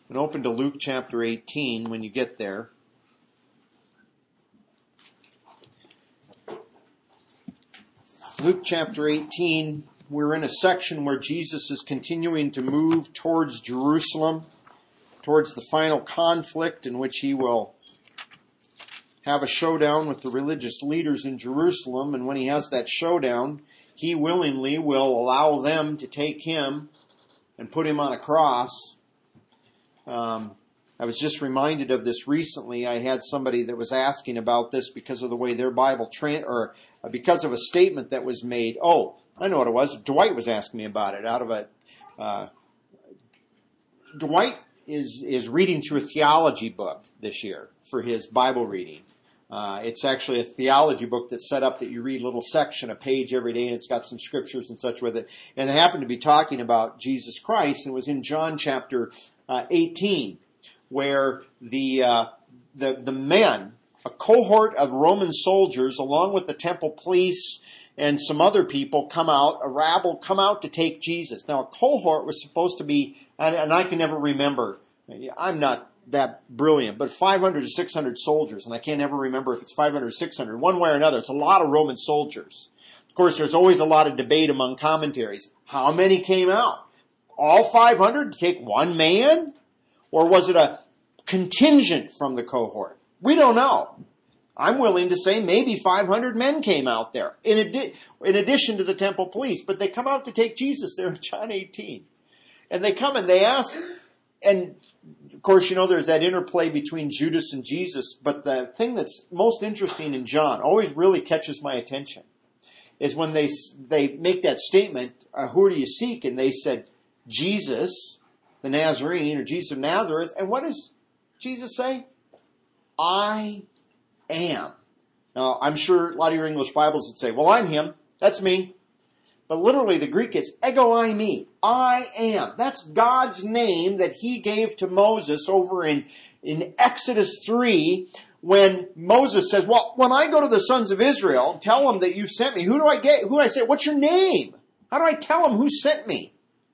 And open to Luke chapter 18 when you get there. Luke chapter 18, we're in a section where Jesus is continuing to move towards Jerusalem, towards the final conflict in which he will have a showdown with the religious leaders in Jerusalem. And when he has that showdown, he willingly will allow them to take him and put him on a cross. I was just reminded of this recently. I had somebody that was asking about this because of the way their Bible because of a statement that was made. Oh, I know what it was. Dwight was asking me about it. Dwight is reading through a theology book this year for his Bible reading. It's actually a theology book that's set up that you read a little section, a page every day, and it's got some scriptures and such with it. And it happened to be talking about Jesus Christ, and it was in John chapter 18, where the men, a cohort of Roman soldiers, along with the temple police and some other people, a rabble come out to take Jesus. Now, a cohort was supposed to be, and I can never remember, I'm not that brilliant, but 500 to 600 soldiers, and I can't ever remember if it's 500 or 600. One way or another, it's a lot of Roman soldiers. Of course, there's always a lot of debate among commentaries. How many came out? All 500 to take one man? Or was it a contingent from the cohort? We don't know. I'm willing to say maybe 500 men came out there, in addition to the temple police. But they come out to take Jesus there in John 18. And they come and they ask, and of course, there's that interplay between Judas and Jesus. But the thing that's most interesting in John, always really catches my attention, is when they make that statement, who do you seek? And they said, Jesus, the Nazarene, or Jesus of Nazareth. And what does Jesus say? I am. Now, I'm sure a lot of your English Bibles would say, well, I'm him. That's me. But literally, the Greek is ego eimi. I am. That's God's name that he gave to Moses over in Exodus 3, when Moses says, well, when I go to the sons of Israel and tell them that you sent me, who do I say? What's your name? How do I tell them who sent me?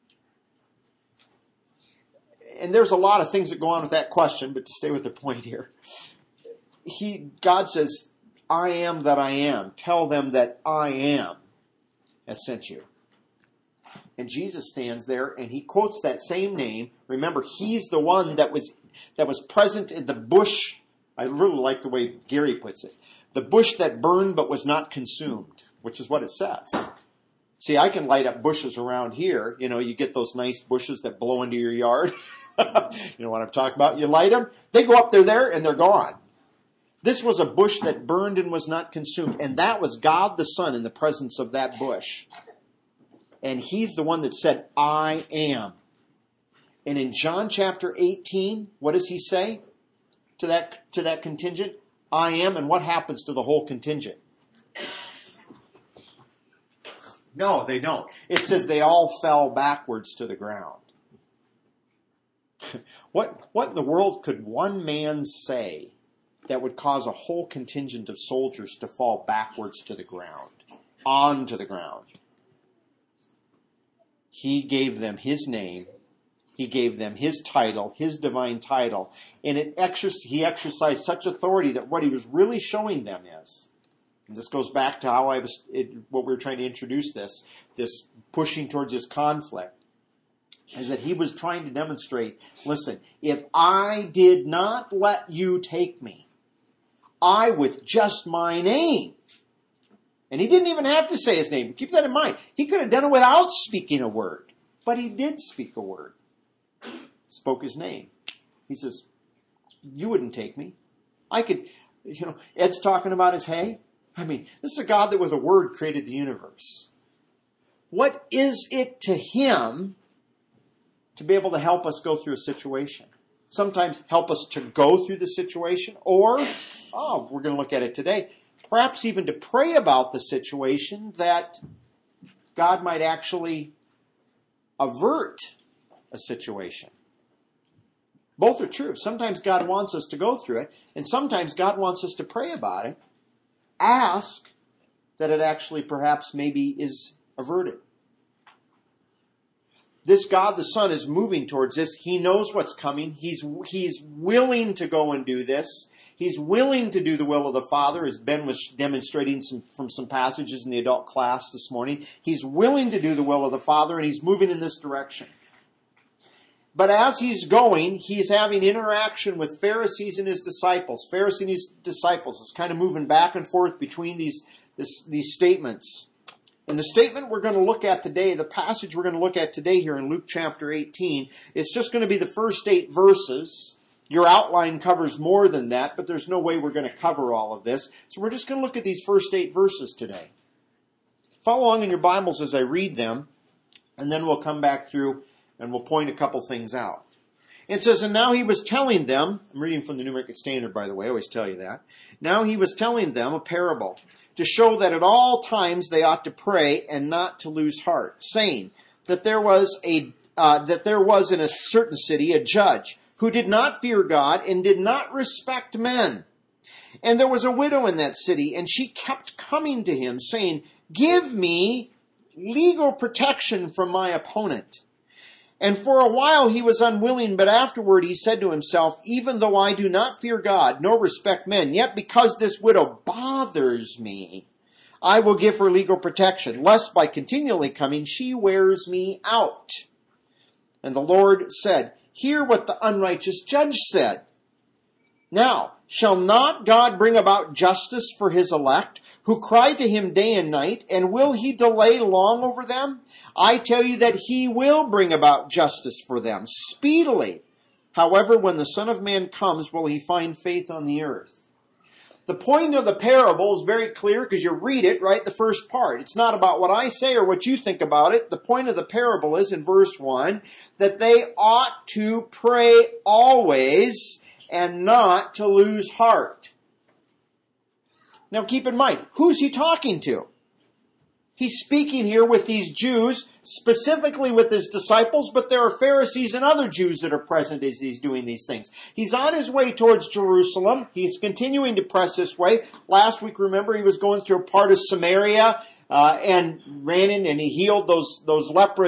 And there's a lot of things that go on with that question, but to stay with the point here, God says, I am that I am. Tell them that I am has sent you. And Jesus stands there and he quotes that same name. Remember, he's the one that was present in the bush. I really like the way Gary puts it. The bush that burned but was not consumed, which is what it says. See, I can light up bushes around here. You get those nice bushes that blow into your yard. You know what I'm talking about? You light them, they go up there, and they're gone. This was a bush that burned and was not consumed. And that was God the Son in the presence of that bush. And he's the one that said, I am. And in John chapter 18, what does he say to that contingent? I am. And what happens to the whole contingent? No, they don't. It says they all fell backwards to the ground. What in the world could one man say that would cause a whole contingent of soldiers to fall backwards to the ground, onto the ground? He gave them his name. He gave them his title, his divine title. And he exercised such authority that what he was really showing them is, and this goes back to how what we were trying to introduce this pushing towards this conflict, is that he was trying to demonstrate, listen, if I did not let you take me, I with just my name, and he didn't even have to say his name. Keep that in mind. He could have done it without speaking a word, but he did speak a word. Spoke his name. He says, you wouldn't take me. I could, Ed's talking about his hay. I mean, this is a God that with a word created the universe. What is it to him to be able to help us go through a situation? Sometimes help us to go through the situation, or, we're going to look at it today, perhaps even to pray about the situation that God might actually avert a situation. Both are true. Sometimes God wants us to go through it, and sometimes God wants us to pray about it, ask that it actually perhaps maybe is averted. This God the Son is moving towards this. He knows what's coming. He's willing to go and do this. He's willing to do the will of the Father, as Ben was demonstrating from some passages in the adult class this morning. He's willing to do the will of the Father, and he's moving in this direction. But as he's going, he's having interaction with Pharisees and his disciples. Pharisees and his disciples is kind of moving back and forth between these statements. And the statement we're going to look at today, the passage we're going to look at today here in Luke chapter 18, it's just going to be the first 8 verses. Your outline covers more than that, but there's no way we're going to cover all of this. So we're just going to look at these first 8 verses today. Follow along in your Bibles as I read them, and then we'll come back through and we'll point a couple things out. It says, and now he was telling them, I'm reading from the New American Standard, by the way, I always tell you that. Now he was telling them a parable to show that at all times they ought to pray and not to lose heart, saying that there was in a certain city a judge who did not fear God and did not respect men. And there was a widow in that city, and she kept coming to him, saying, give me legal protection from my opponent. And for a while he was unwilling, but afterward he said to himself, even though I do not fear God, nor respect men, yet because this widow bothers me, I will give her legal protection, lest by continually coming she wears me out. And the Lord said, hear what the unrighteous judge said. Now, shall not God bring about justice for his elect, who cry to him day and night, and will he delay long over them? I tell you that he will bring about justice for them speedily. However, when the Son of Man comes, will he find faith on the earth? The point of the parable is very clear because you read it, right, the first part. It's not about what I say or what you think about it. The point of the parable is in verse 1 that they ought to pray always and not to lose heart. Now keep in mind, who's he talking to? He's speaking here with these Jews, specifically with his disciples, but there are Pharisees and other Jews that are present as he's doing these things. He's on his way towards Jerusalem. He's continuing to press this way. Last week, remember, he was going through a part of Samaria and ran in and he healed those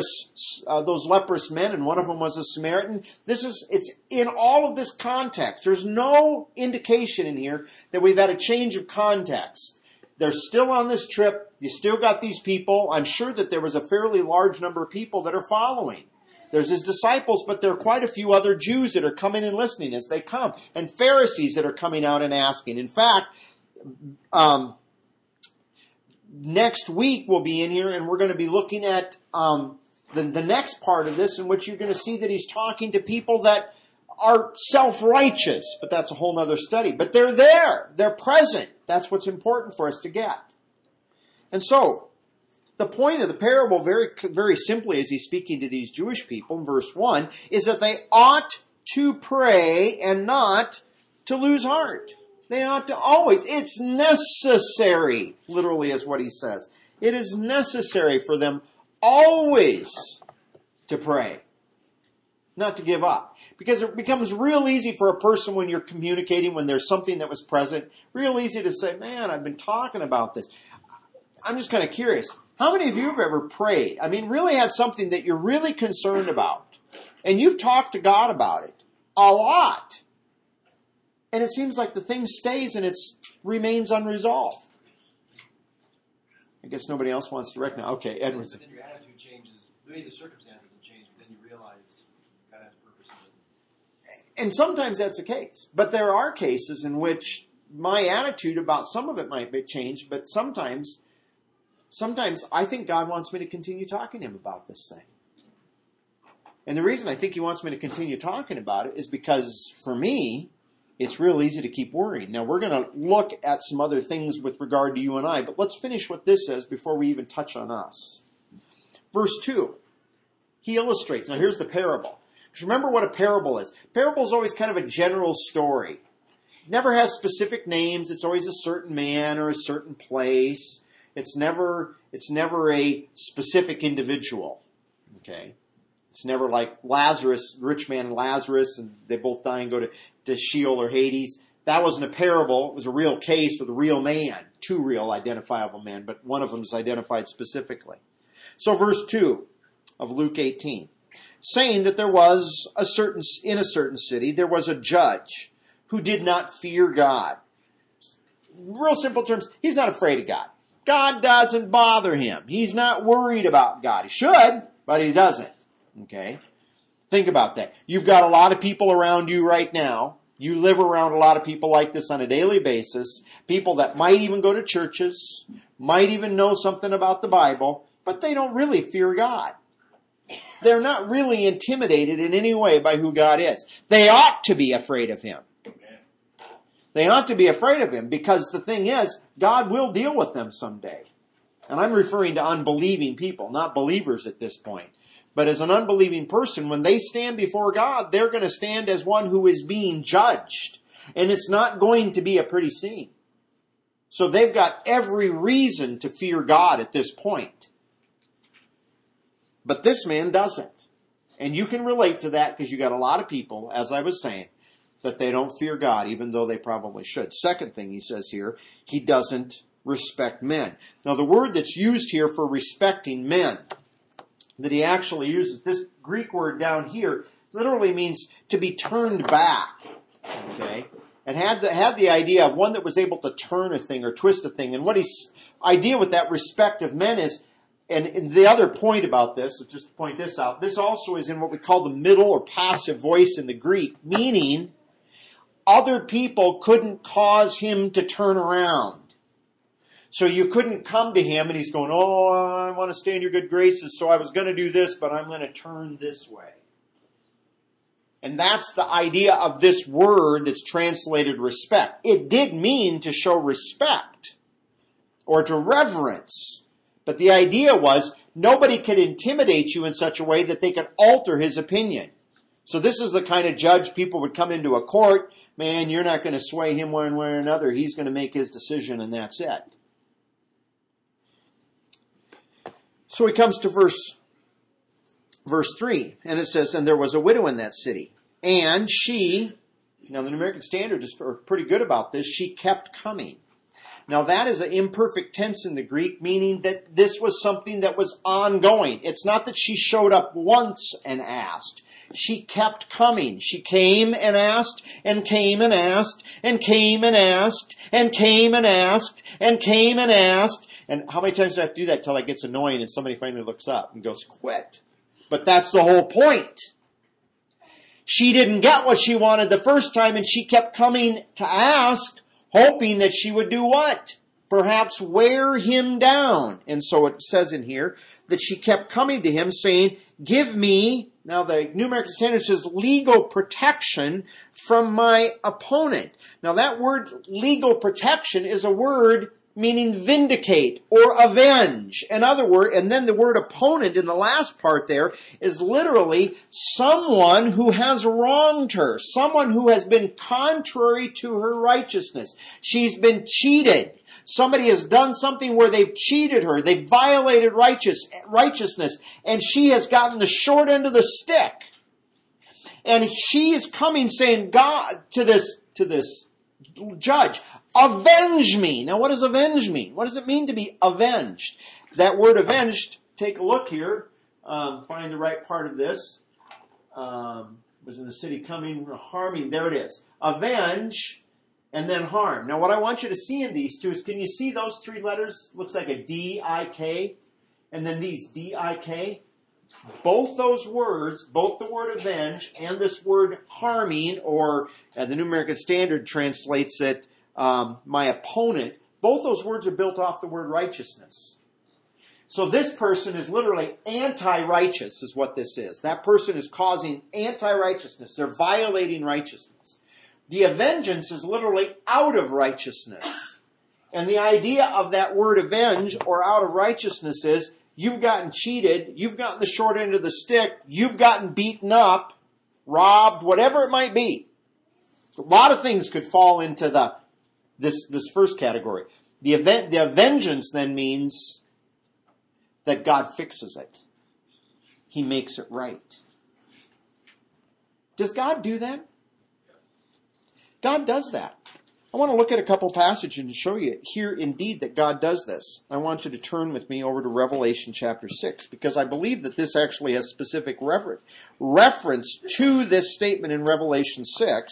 leprous men, and one of them was a Samaritan. It's in all of this context. There's no indication in here that we've had a change of context. They're still on this trip. You still got these people. I'm sure that there was a fairly large number of people that are following. There's his disciples, but there are quite a few other Jews that are coming and listening as they come, and Pharisees that are coming out and asking. In fact, next week we'll be in here and we're going to be looking at the next part of this, in which you're going to see that he's talking to people that are self-righteous, but that's a whole other study. But they're there. They're present. That's what's important for us to get. And so, the point of the parable, very, very simply, as he's speaking to these Jewish people in verse 1, is that they ought to pray and not to lose heart. They ought to always. It's necessary, literally is what he says. It is necessary for them always to pray, not to give up. Because it becomes real easy for a person when you're communicating, when there's something that was present, real easy to say, man, I've been talking about this. I'm just kind of curious. How many of you have ever prayed? I mean, really had something that you're really concerned about, and you've talked to God about it a lot, and it seems like the thing stays and it remains unresolved. I guess nobody else wants to recognize. Okay, Edward. Then your attitude changes. Maybe the circumstances will change, but then you realize God has a purpose in it. And sometimes that's the case. But there are cases in which my attitude about some of it might be changed, but sometimes I think God wants me to continue talking to him about this thing. And the reason I think he wants me to continue talking about it is because, for me, it's real easy to keep worrying. Now, we're going to look at some other things with regard to you and I, but let's finish what this says before we even touch on us. Verse 2, he illustrates. Now, here's the parable. Just remember what a parable is. Parable is always kind of a general story. It never has specific names. It's always a certain man or a certain place. It's never a specific individual. Okay? It's never like Lazarus, rich man and Lazarus, and they both die and go to Sheol or Hades. That wasn't a parable. It was a real case with a real man. Two real identifiable men, but one of them is identified specifically. So verse 2 of Luke 18. saying that there was in a certain city, there was a judge who did not fear God. Real simple terms, he's not afraid of God. God doesn't bother him. He's not worried about God. He should, but he doesn't. Okay? Think about that. You've got a lot of people around you right now. You live around a lot of people like this on a daily basis. People that might even go to churches, might even know something about the Bible, but they don't really fear God. They're not really intimidated in any way by who God is. They ought to be afraid of him. They ought to be afraid of him because the thing is, God will deal with them someday. And I'm referring to unbelieving people, not believers at this point. But as an unbelieving person, when they stand before God, they're going to stand as one who is being judged. And it's not going to be a pretty scene. So they've got every reason to fear God at this point. But this man doesn't. And you can relate to that because you got a lot of people, as I was saying, that they don't fear God, even though they probably should. Second thing he says here, he doesn't respect men. Now the word that's used here for respecting men, that he actually uses, this Greek word down here, literally means to be turned back. Okay? And had the idea of one that was able to turn a thing or twist a thing. And what his idea with that respect of men is, and the other point about this, just to point this out, this also is in what we call the middle or passive voice in the Greek, meaning other people couldn't cause him to turn around. So you couldn't come to him and he's going, oh, I want to stay in your good graces, so I was going to do this, but I'm going to turn this way. And that's the idea of this word that's translated respect. It did mean to show respect or to reverence. But the idea was nobody could intimidate you in such a way that they could alter his opinion. So this is the kind of judge people would come into a court. Man, you're not going to sway him one way or another. He's going to make his decision and that's it. So he comes to verse 3, and it says, and there was a widow in that city. And she, now the New American Standard is pretty good about this, she kept coming. Now that is an imperfect tense in the Greek, meaning that this was something that was ongoing. It's not that she showed up once and asked. She kept coming. She came and asked, and came and asked, and came and asked, and came and asked, and came and asked. And how many times do I have to do that till it gets annoying and somebody finally looks up and goes, quit. But that's the whole point. She didn't get what she wanted the first time and she kept coming to ask, hoping that she would do what? Perhaps wear him down. And so it says in here that she kept coming to him saying, give me, now the New American Standard says legal protection from my opponent. Now that word legal protection is a word meaning vindicate or avenge. In other words, and then the word opponent in the last part there is literally someone who has wronged her, someone who has been contrary to her righteousness. She's been cheated. Somebody has done something where they've cheated her. They've violated righteousness, and she has gotten the short end of the stick. And she is coming saying, God, to this judge, avenge me. Now, what does avenge mean? What does it mean to be avenged? That word avenged, take a look here. Find the right part of this. Was in the city coming, harming. There it is. Avenge and then harm. Now, what I want you to see in these two is, can you see those three letters? Looks like a D-I-K. And then these D-I-K. Both those words, both the word avenge and this word harming, or the New American Standard translates it, my opponent, both those words are built off the word righteousness. So this person is literally anti-righteous is what this is. That person is causing anti-righteousness. They're violating righteousness. The avengance is literally out of righteousness. And the idea of that word avenge or out of righteousness is you've gotten cheated, you've gotten the short end of the stick, you've gotten beaten up, robbed, whatever it might be. A lot of things could fall into this first category. The vengeance then means that God fixes it. He makes it right. Does God do that? God does that. I want to look at a couple passages and show you here indeed that God does this. I want you to turn with me over to Revelation chapter 6, because I believe that this actually has specific reference to this statement in Revelation 6.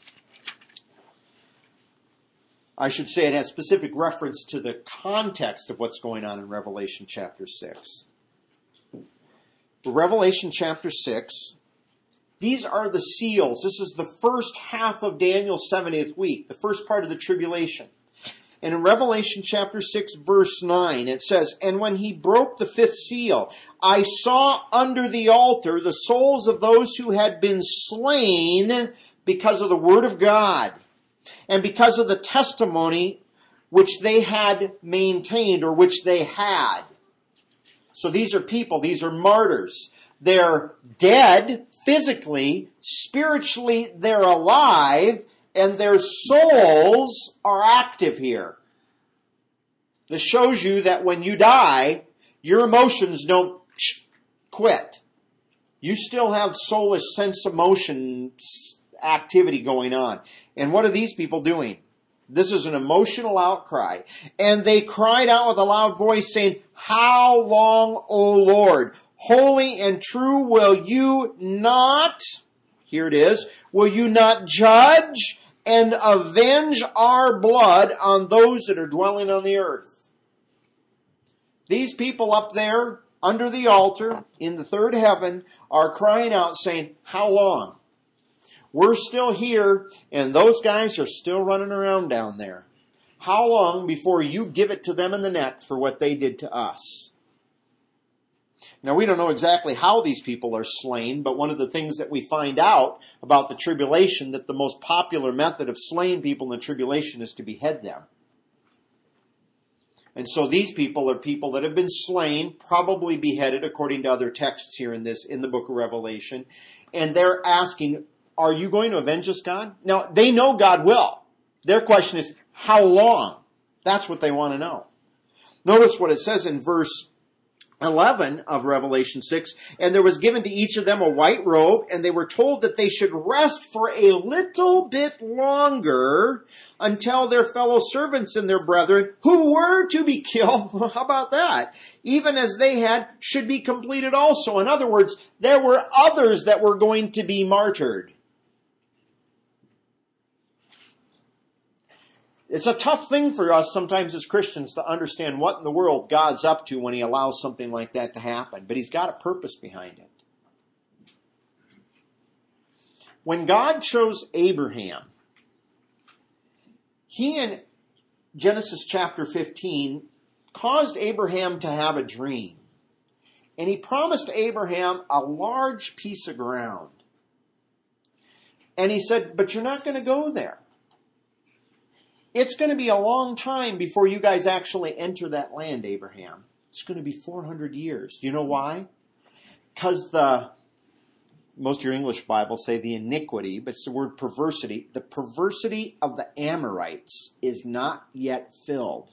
I should say it has specific reference to the context of what's going on in Revelation chapter 6. Revelation chapter 6, these are the seals. This is the first half of Daniel's 70th week, the first part of the tribulation. And in Revelation chapter 6, verse 9, it says, "And when he broke the fifth seal, I saw under the altar the souls of those who had been slain because of the word of God, and because of the testimony which they had maintained, or which they had." So these are people, these are martyrs. They're dead physically, spiritually they're alive, and their souls are active here. This shows you that when you die, your emotions don't quit. You still have soulless sense emotion activity going on. And what are these people doing? This is an emotional outcry. "And they cried out with a loud voice, saying, How long, O Lord? Holy and true will you not," here it is, "will you not judge and avenge our blood on those that are dwelling on the earth?" These people up there under the altar in the third heaven are crying out saying, "How long? We're still here and those guys are still running around down there. How long before you give it to them in the neck for what they did to us?" Now, we don't know exactly how these people are slain, but one of the things that we find out about the tribulation, that the most popular method of slaying people in the tribulation is to behead them. And so these people are people that have been slain, probably beheaded, according to other texts here in the book of Revelation. And they're asking, "Are you going to avenge us, God?" Now, they know God will. Their question is, how long? That's what they want to know. Notice what it says in verse 11 of Revelation 6, "And there was given to each of them a white robe, and they were told that they should rest for a little bit longer until their fellow servants and their brethren who were to be killed," how about that? "Even as they had, should be completed also." In other words, there were others that were going to be martyred. It's a tough thing for us sometimes as Christians to understand what in the world God's up to when he allows something like that to happen. But he's got a purpose behind it. When God chose Abraham, he in Genesis chapter 15 caused Abraham to have a dream. And he promised Abraham a large piece of ground. And he said, "But you're not going to go there. It's going to be a long time before you guys actually enter that land, Abraham. It's going to be 400 years. Do you know why? Because most of your English Bibles say the iniquity, but it's the word perversity. The perversity of the Amorites is not yet filled."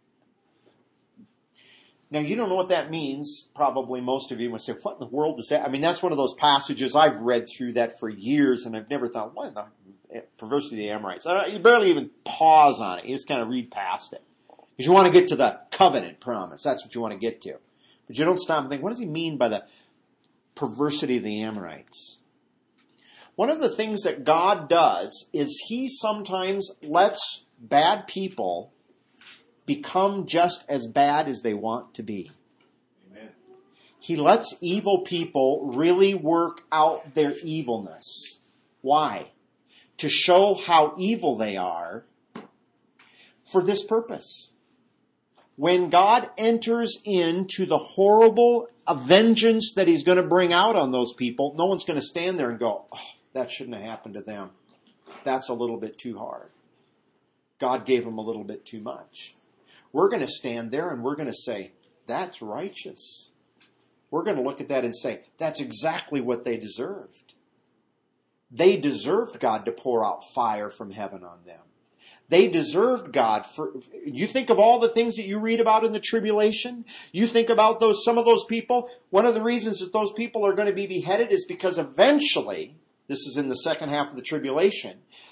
Now, you don't know what that means. Probably most of you would say, "What in the world is that?" I mean, that's one of those passages I've read through that for years, and I've never thought, what in the perversity of the Amorites? You barely even pause on it. You just kind of read past it. Because you want to get to the covenant promise. That's what you want to get to. But you don't stop and think, what does he mean by the perversity of the Amorites? One of the things that God does is he sometimes lets bad people become just as bad as they want to be. Amen. He lets evil people really work out their evilness. Why? To show how evil they are for this purpose. When God enters into the horrible vengeance that he's going to bring out on those people, no one's going to stand there and go, "Oh, that shouldn't have happened to them. That's a little bit too hard. God gave them a little bit too much." We're going to stand there and we're going to say, "That's righteous." We're going to look at that and say, "That's exactly what they deserved." They deserved God to pour out fire from heaven on them. They deserved God for, you think of all the things that you read about in the tribulation. You think about some of those people. One of the reasons that those people are going to be beheaded is because eventually, this is in the second half of the tribulation,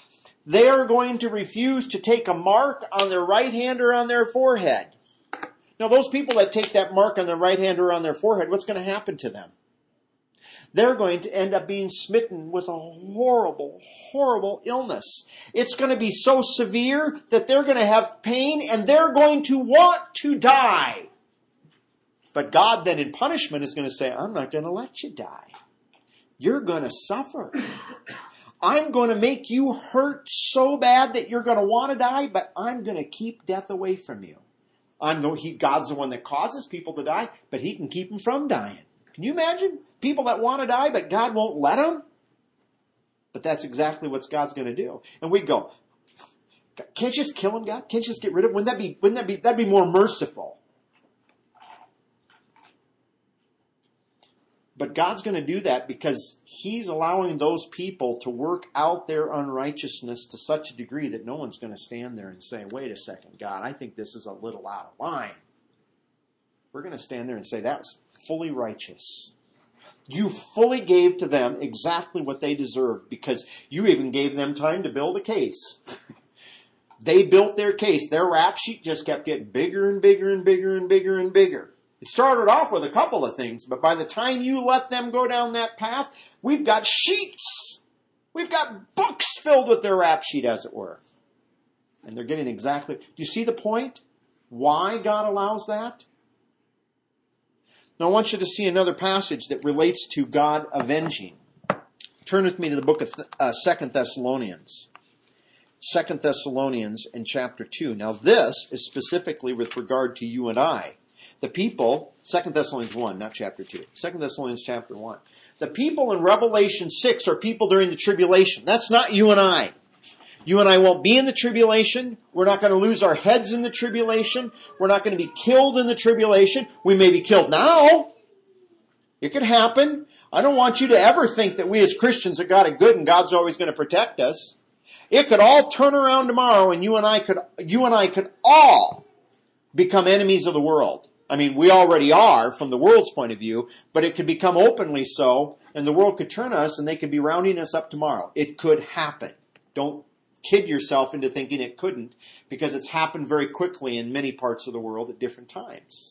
they are going to refuse to take a mark on their right hand or on their forehead. Now, those people that take that mark on their right hand or on their forehead, what's going to happen to them? They're going to end up being smitten with a horrible, horrible illness. It's going to be so severe that they're going to have pain and they're going to want to die. But God then in punishment is going to say, I'm not going to let you die. You're going to suffer. I'm going to make you hurt so bad that you're going to want to die, but I'm going to keep death away from you. God's the one that causes people to die, but He can keep them from dying. Can you imagine? People that want to die, but God won't let them? But that's exactly what God's going to do. And we go, can't you just kill him, God? Can't you just get rid of him? That'd be more merciful. But God's going to do that because He's allowing those people to work out their unrighteousness to such a degree that no one's going to stand there and say, wait a second, God, I think this is a little out of line. We're going to stand there and say, that's fully righteous. You fully gave to them exactly what they deserved because you even gave them time to build a case. They built their case. Their rap sheet just kept getting bigger and bigger and bigger and bigger and bigger. It started off with a couple of things, but by the time you let them go down that path, we've got sheets. We've got books filled with their rap sheet, as it were. And they're getting exactly... Do you see the point? Why God allows that? Now I want you to see another passage that relates to God avenging. Turn with me to the book of 2 Thessalonians. 2 Thessalonians in chapter 2. Now this is specifically with regard to you and I. The people, 2 Thessalonians 1, not chapter 2. 2 Thessalonians chapter 1. The people in Revelation 6 are people during the tribulation. That's not you and I. You and I won't be in the tribulation. We're not going to lose our heads in the tribulation. We're not going to be killed in the tribulation. We may be killed now. It could happen. I don't want you to ever think that we as Christians have got it good and God's always going to protect us. It could all turn around tomorrow and you and I could all become enemies of the world. I mean, we already are from the world's point of view, but it could become openly so and the world could turn us and they could be rounding us up tomorrow. It could happen. Don't kid yourself into thinking it couldn't, because it's happened very quickly in many parts of the world at different times.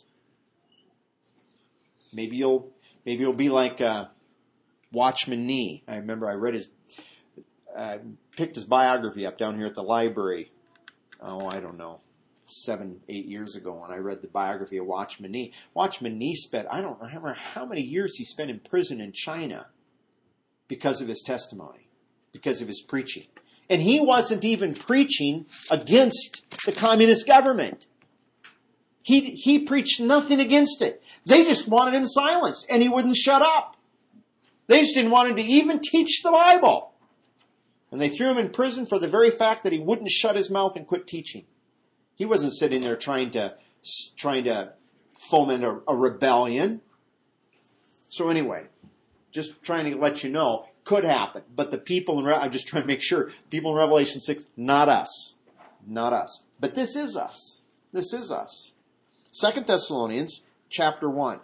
Maybe you'll be like Watchman Nee. I remember I read picked his biography up down here at the library. I don't know, 7-8 years ago, when I read the biography of Watchman Nee. Watchman Nee spent, I don't remember how many years he spent in prison in China because of his testimony, because of his preaching. And he wasn't even preaching against the communist government. He preached nothing against it. They just wanted him silenced, and he wouldn't shut up. They just didn't want him to even teach the Bible. And they threw him in prison for the very fact that he wouldn't shut his mouth and quit teaching. He wasn't sitting there trying to foment a rebellion. So anyway, just trying to let you know, could happen. But the people I'm just trying to make sure, people in Revelation 6, not us. Not us. But this is us. This is us. 2 Thessalonians chapter 1.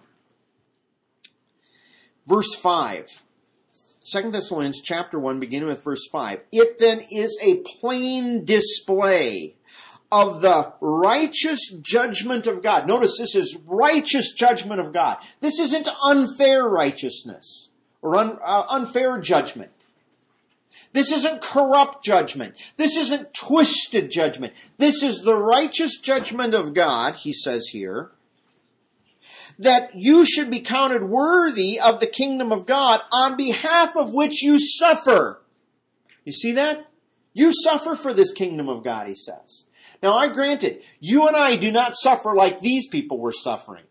Verse 5. 2 Thessalonians chapter 1, beginning with verse 5. It then is a plain display of the righteous judgment of God. Notice this is righteous judgment of God. This isn't unfair righteousness or unfair judgment. This isn't corrupt judgment. This isn't twisted judgment. This is the righteous judgment of God, he says here, that you should be counted worthy of the kingdom of God, on behalf of which you suffer. You see that? You suffer for this kingdom of God, he says. Now, I grant it, you and I do not suffer like these people were suffering.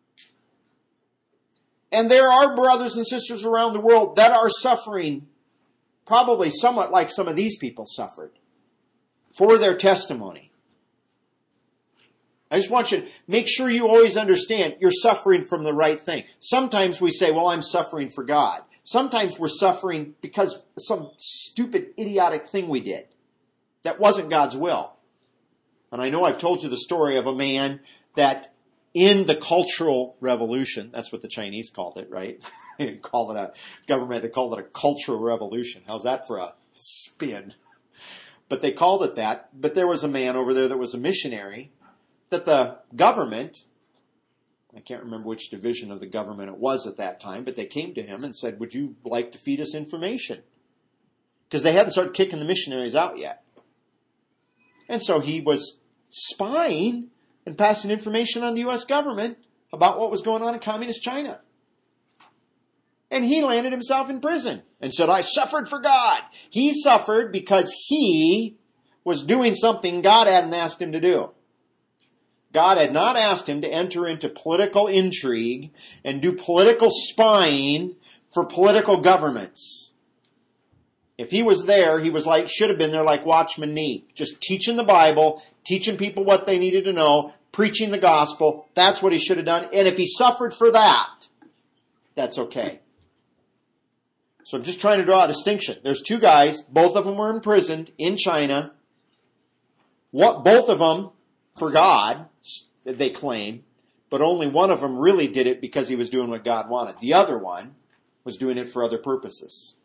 And there are brothers and sisters around the world that are suffering probably somewhat like some of these people suffered for their testimony. I just want you to make sure you always understand you're suffering from the right thing. Sometimes we say, well, I'm suffering for God. Sometimes we're suffering because of some stupid, idiotic thing we did that wasn't God's will. And I know I've told you the story of a man that in the Cultural Revolution, that's what the Chinese called it, right? They called it a cultural revolution. How's that for a spin? but they called it that. But there was a man over there that was a missionary that the government, I can't remember which division of the government it was at that time, but they came to him and said, would you like to feed us information? Because they hadn't started kicking the missionaries out yet. And so he was spying and passing information on the U.S. government about what was going on in communist China. And he landed himself in prison and said, I suffered for God. He suffered because he was doing something God hadn't asked him to do. God had not asked him to enter into political intrigue and do political spying for political governments. If he was there, he was should have been there like Watchman Nee, just teaching the Bible, teaching people what they needed to know, preaching the gospel. That's what he should have done. And if he suffered for that, that's okay. So I'm just trying to draw a distinction. There's two guys, both of them were imprisoned in China. Both of them for God, they claim, but only one of them really did it because he was doing what God wanted. The other one was doing it for other purposes.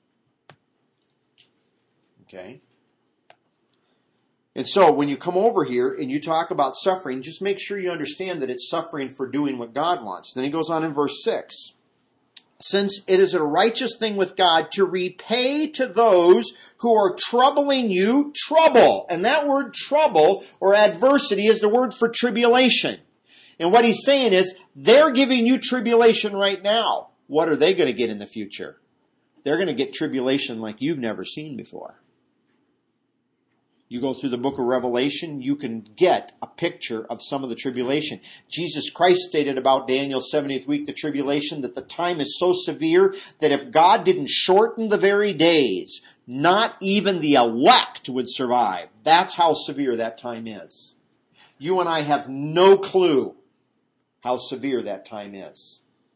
Okay? And so when you come over here and you talk about suffering, just make sure you understand that it's suffering for doing what God wants. Then he goes on in verse 6. Since it is a righteous thing with God to repay to those who are troubling you trouble. And that word trouble or adversity is the word for tribulation. And what he's saying is they're giving you tribulation right now. What are they going to get in the future? They're going to get tribulation like you've never seen before. You go through the book of Revelation, you can get a picture of some of the tribulation. Jesus Christ stated about Daniel's 70th week, the tribulation, that the time is so severe that if God didn't shorten the very days, not even the elect would survive. That's how severe that time is. You and I have no clue how severe that time is.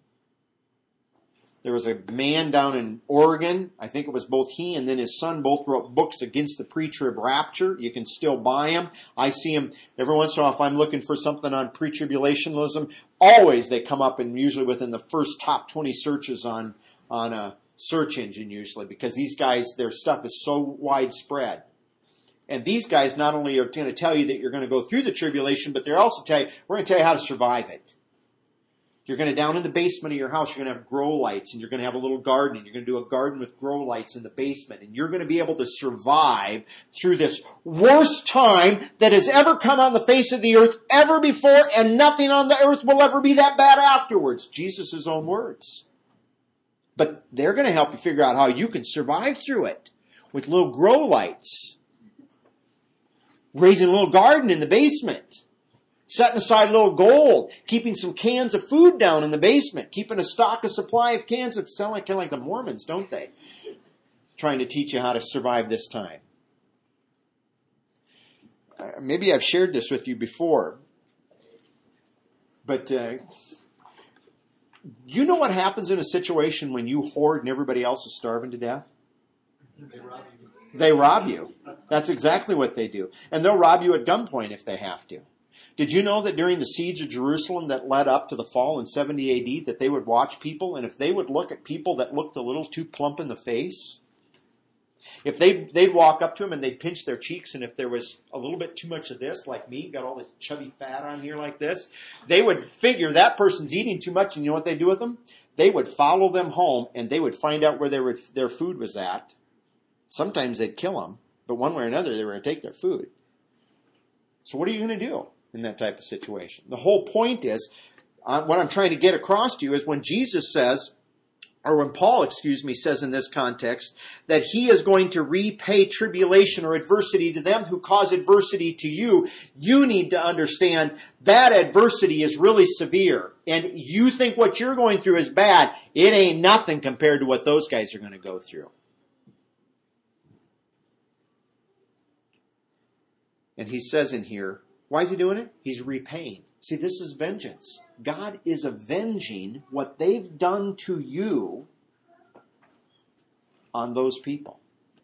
There was a man down in Oregon, I think it was both he and then his son both wrote books against the pre-trib rapture. You can still buy them. I see them every once in a while if I'm looking for something on pre-tribulationism. Always they come up and usually within the first top 20 searches on a search engine usually because these guys, their stuff is so widespread. And these guys not only are going to tell you that you're going to go through the tribulation, but they're also tell you, we're going to tell you how to survive it. You're going to, down in the basement of your house, you're going to have grow lights and you're going to have a little garden and you're going to do a garden with grow lights in the basement and you're going to be able to survive through this worst time that has ever come on the face of the earth ever before, and nothing on the earth will ever be that bad afterwards. Jesus' own words. But they're going to help you figure out how you can survive through it with little grow lights. Raising a little garden in the basement. Setting aside a little gold, keeping some cans of food down in the basement, keeping a supply of cans of, sound kind of like the Mormons, don't they? Trying to teach you how to survive this time. Maybe I've shared this with you before, but you know what happens in a situation when you hoard and everybody else is starving to death? They rob you. That's exactly what they do. And they'll rob you at gunpoint if they have to. Did you know that during the siege of Jerusalem that led up to the fall in 70 AD that they would watch people, and if they would look at people that looked a little too plump in the face, if they'd walk up to them and they'd pinch their cheeks, and if there was a little bit too much of this, like me, got all this chubby fat on here like this, they would figure that person's eating too much, and you know what they'd do with them? They would follow them home, and they would find out where their food was at. Sometimes they'd kill them, but one way or another, they were going to take their food. So what are you going to do in that type of situation? The whole point is, what I'm trying to get across to you is when Jesus says, or when Paul, says in this context, that he is going to repay tribulation or adversity to them who cause adversity to you, you need to understand that adversity is really severe. And you think what you're going through is bad. It ain't nothing compared to what those guys are going to go through. And he says in here, why is he doing it? He's repaying. See, this is vengeance. God is avenging what they've done to you on those people.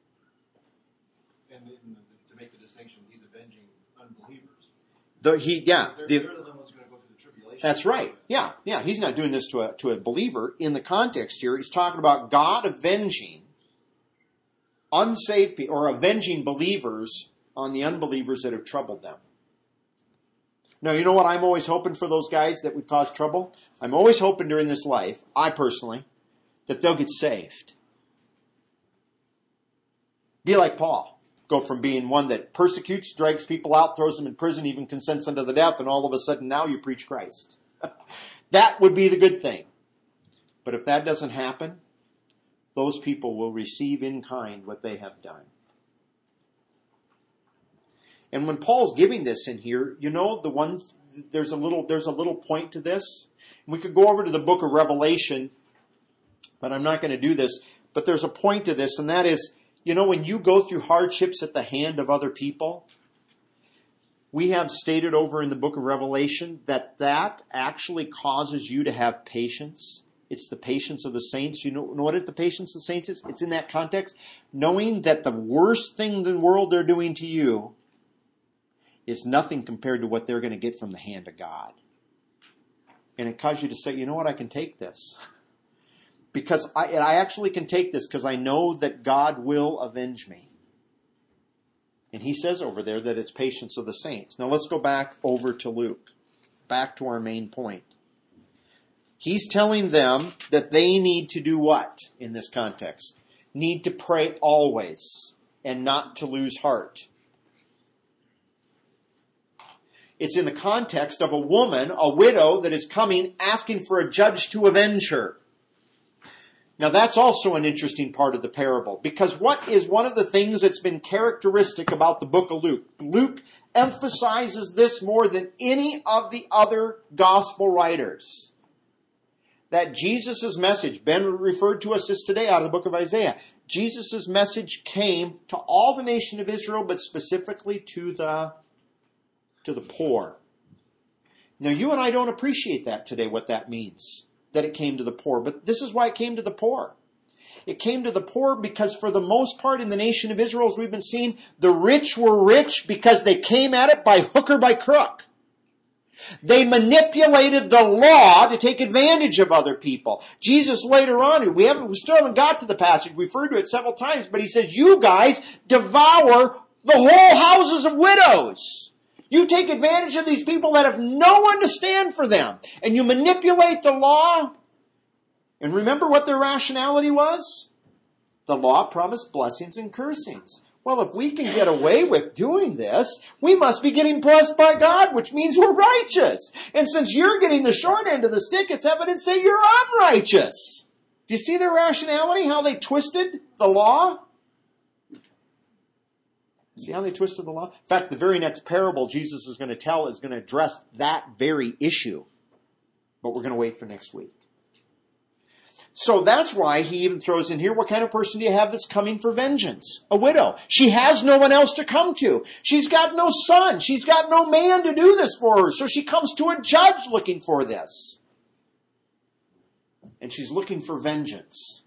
And to make the distinction, he's avenging unbelievers. They're the ones going to go through the tribulation. That's right. Yeah. He's not doing this to a believer. In the context here, he's talking about God avenging unsaved people, or avenging believers on the unbelievers that have troubled them. Now, you know what I'm always hoping for those guys that would cause trouble? I'm always hoping during this life, I personally, that they'll get saved. Be like Paul. Go from being one that persecutes, drags people out, throws them in prison, even consents unto the death, and all of a sudden now you preach Christ. That would be the good thing. But if that doesn't happen, those people will receive in kind what they have done. And when Paul's giving this in here, you know, there's a little point to this. We could go over to the book of Revelation, but I'm not going to do this. But there's a point to this, and that is, you know, when you go through hardships at the hand of other people, we have stated over in the book of Revelation that actually causes you to have patience. It's the patience of the saints. You know what the patience of the saints is? It's in that context. Knowing that the worst thing in the world they're doing to you is nothing compared to what they're going to get from the hand of God. And it causes you to say, you know what, I can take this. Because I actually can take this because I know that God will avenge me. And he says over there that it's patience of the saints. Now let's go back over to Luke. Back to our main point. He's telling them that they need to do what in this context? Need to pray always and not to lose heart. It's in the context of a woman, a widow, that is coming asking for a judge to avenge her. Now that's also an interesting part of the parable, because what is one of the things that's been characteristic about the book of Luke? Luke emphasizes this more than any of the other gospel writers. That Jesus' message, Ben referred to us this today out of the book of Isaiah. Jesus' message came to all the nation of Israel, but specifically to the poor. Now you and I don't appreciate that today, what that means. That it came to the poor. But this is why it came to the poor. It came to the poor because for the most part in the nation of Israel, as we've been seeing, the rich were rich because they came at it by hook or by crook. They manipulated the law to take advantage of other people. Jesus later on, we still haven't got to the passage, we referred to it several times, but he says, you guys devour the whole houses of widows. You take advantage of these people that have no one to stand for them. And you manipulate the law. And remember what their rationality was? The law promised blessings and cursings. Well, if we can get away with doing this, we must be getting blessed by God, which means we're righteous. And since you're getting the short end of the stick, it's evidence that you're unrighteous. Do you see their rationality, how they twisted the law? See how they twisted the law? In fact, the very next parable Jesus is going to tell is going to address that very issue. But we're going to wait for next week. So that's why he even throws in here, what kind of person do you have that's coming for vengeance? A widow. She has no one else to come to. She's got no son. She's got no man to do this for her. So she comes to a judge looking for this. And she's looking for vengeance.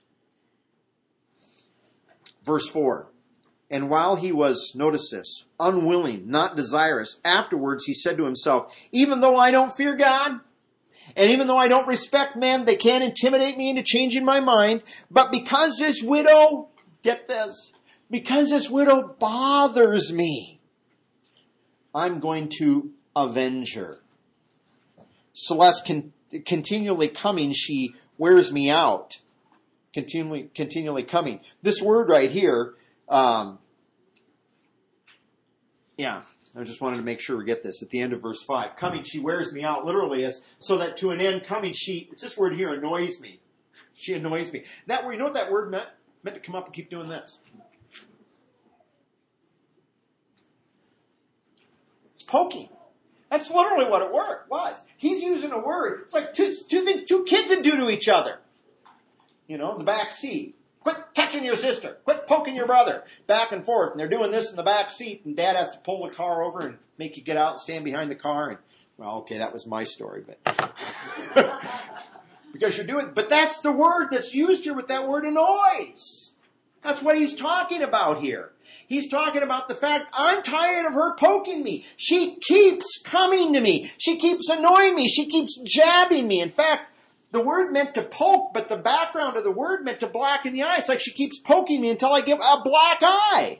Verse 4. And while he was, notice this, unwilling, not desirous, afterwards he said to himself, even though I don't fear God, and even though I don't respect man, they can't intimidate me into changing my mind, but because this widow, get this, because this widow bothers me, I'm going to avenge her. Celeste continually coming, she wears me out. Continually coming. This word right here, I just wanted to make sure we get this at the end of verse 5. Coming, she wears me out, literally, as so that to an end coming, it's this word here, annoys me. She annoys me. That word, you know what that word meant? It meant to come up and keep doing this. It's poking. That's literally what it was. He's using a word. It's like two things two kids would do to each other. You know, in the back seat. Quit touching your sister. Quit poking your brother. Back and forth. And they're doing this in the back seat. And Dad has to pull the car over and make you get out and stand behind the car. And, well, okay, that was my story. But because you're doing... But that's the word that's used here with that word annoys. That's what he's talking about here. He's talking about the fact, I'm tired of her poking me. She keeps coming to me. She keeps annoying me. She keeps jabbing me. In fact, The word meant to poke, but the background of the word meant to blacken the eye. It's like she keeps poking me until I get a black eye.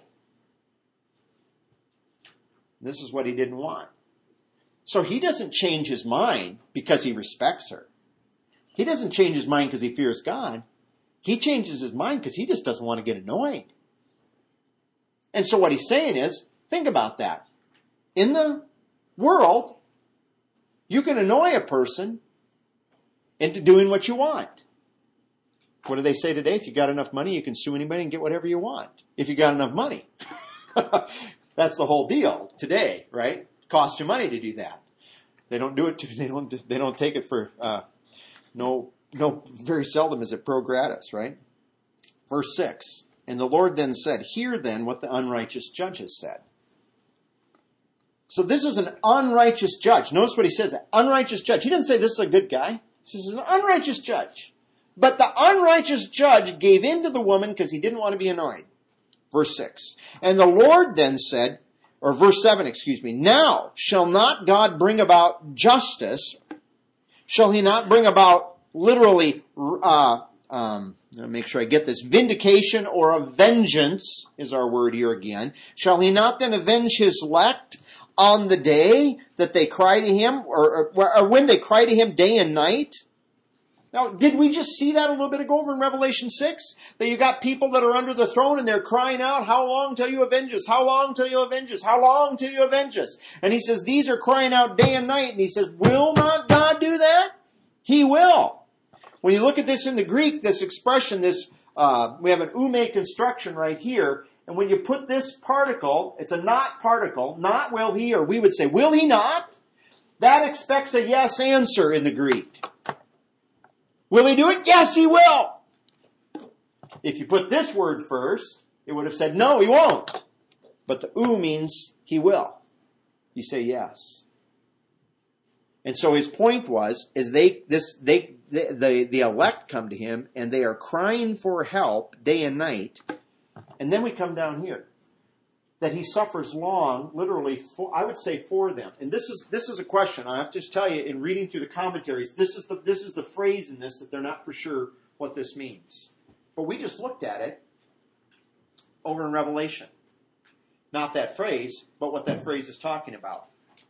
This is what he didn't want. So he doesn't change his mind because he respects her. He doesn't change his mind because he fears God. He changes his mind because he just doesn't want to get annoyed. And so what he's saying is, think about that. In the world, you can annoy a person into doing what you want. What do they say today? If you got enough money, you can sue anybody and get whatever you want. If you got enough money. That's the whole deal today, right? It costs you money to do that. They don't do it. They don't take it for no. Very seldom is it pro gratis, right? Verse 6. And the Lord then said, "Hear then what the unrighteous judge has said." So this is an unrighteous judge. Notice what he says, unrighteous judge. He doesn't say this is a good guy. This is an unrighteous judge. But the unrighteous judge gave in to the woman because he didn't want to be annoyed. Verse 6. And the Lord then said, or verse 7, excuse me, now shall not God bring about justice? Shall he not bring about literally, make sure I get this, vindication or a vengeance is our word here again. Shall he not then avenge his elect on the day that they cry to him, or when they cry to him day and night? Now, did we just see that a little bit ago over in Revelation 6? That you got people that are under the throne and they're crying out, how long till you avenge us? How long till you avenge us? How long till you avenge us? And he says, these are crying out day and night. And he says, will not God do that? He will. When you look at this in the Greek, this expression, we have an ume construction right here. And when you put this particle, it's a not particle, not will he, or we would say, will he not? That expects a yes answer in the Greek. Will he do it? Yes, he will. If you put this word first, it would have said, no, he won't. But the means he will. You say yes. And so his point was, is the elect come to him and they are crying for help day and night. And then we come down here. That he suffers long, literally, I would say for them. And this is a question. I have to just tell you, in reading through the commentaries, this is the phrase in this that they're not for sure what this means. But we just looked at it over in Revelation. Not that phrase, but what that phrase is talking about.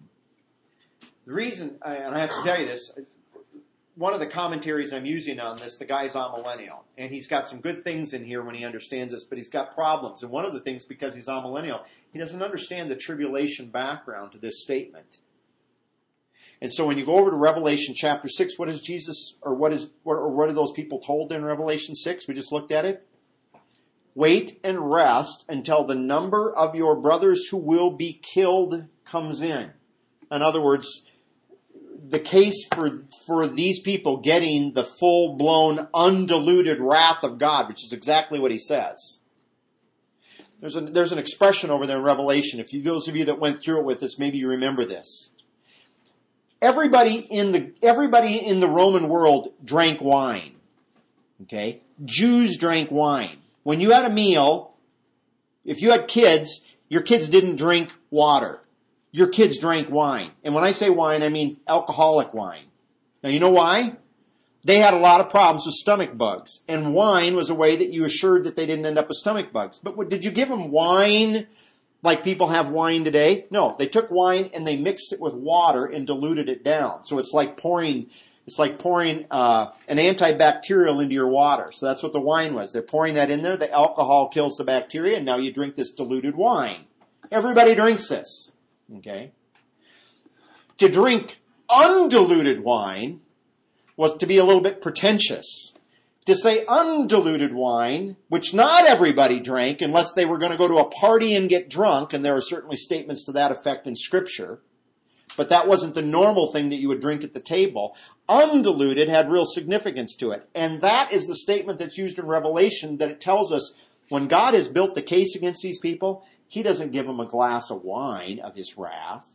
The reason, and I have to tell you this, one of the commentaries I'm using on this, the guy's amillennial. And he's got some good things in here when he understands this, but he's got problems. And one of the things, because he's amillennial, he doesn't understand the tribulation background to this statement. And so when you go over to Revelation chapter 6, what is Jesus, or what are those people told in Revelation 6? We just looked at it. Wait and rest until the number of your brothers who will be killed comes in. In other words, the case for these people getting the full-blown, undiluted wrath of God, which is exactly what he says. There's an expression over there in Revelation. Those of you that went through it with us, maybe you remember this. Everybody in the Roman world drank wine. Okay? Jews drank wine. When you had a meal, if you had kids, your kids didn't drink water. Your kids drank wine. And when I say wine, I mean alcoholic wine. Now, you know why? They had a lot of problems with stomach bugs. And wine was a way that you assured that they didn't end up with stomach bugs. But did you give them wine like people have wine today? No. They took wine and they mixed it with water and diluted it down. So it's like pouring an antibacterial into your water. So that's what the wine was. They're pouring that in there. The alcohol kills the bacteria, and now you drink this diluted wine. Everybody drinks this. Okay? To drink undiluted wine was to be a little bit pretentious. To say undiluted wine, which not everybody drank unless they were going to go to a party and get drunk, and there are certainly statements to that effect in Scripture, but that wasn't the normal thing that you would drink at the table. Undiluted had real significance to it. And that is the statement that's used in Revelation, that it tells us when God has built the case against these people, he doesn't give them a glass of wine of his wrath.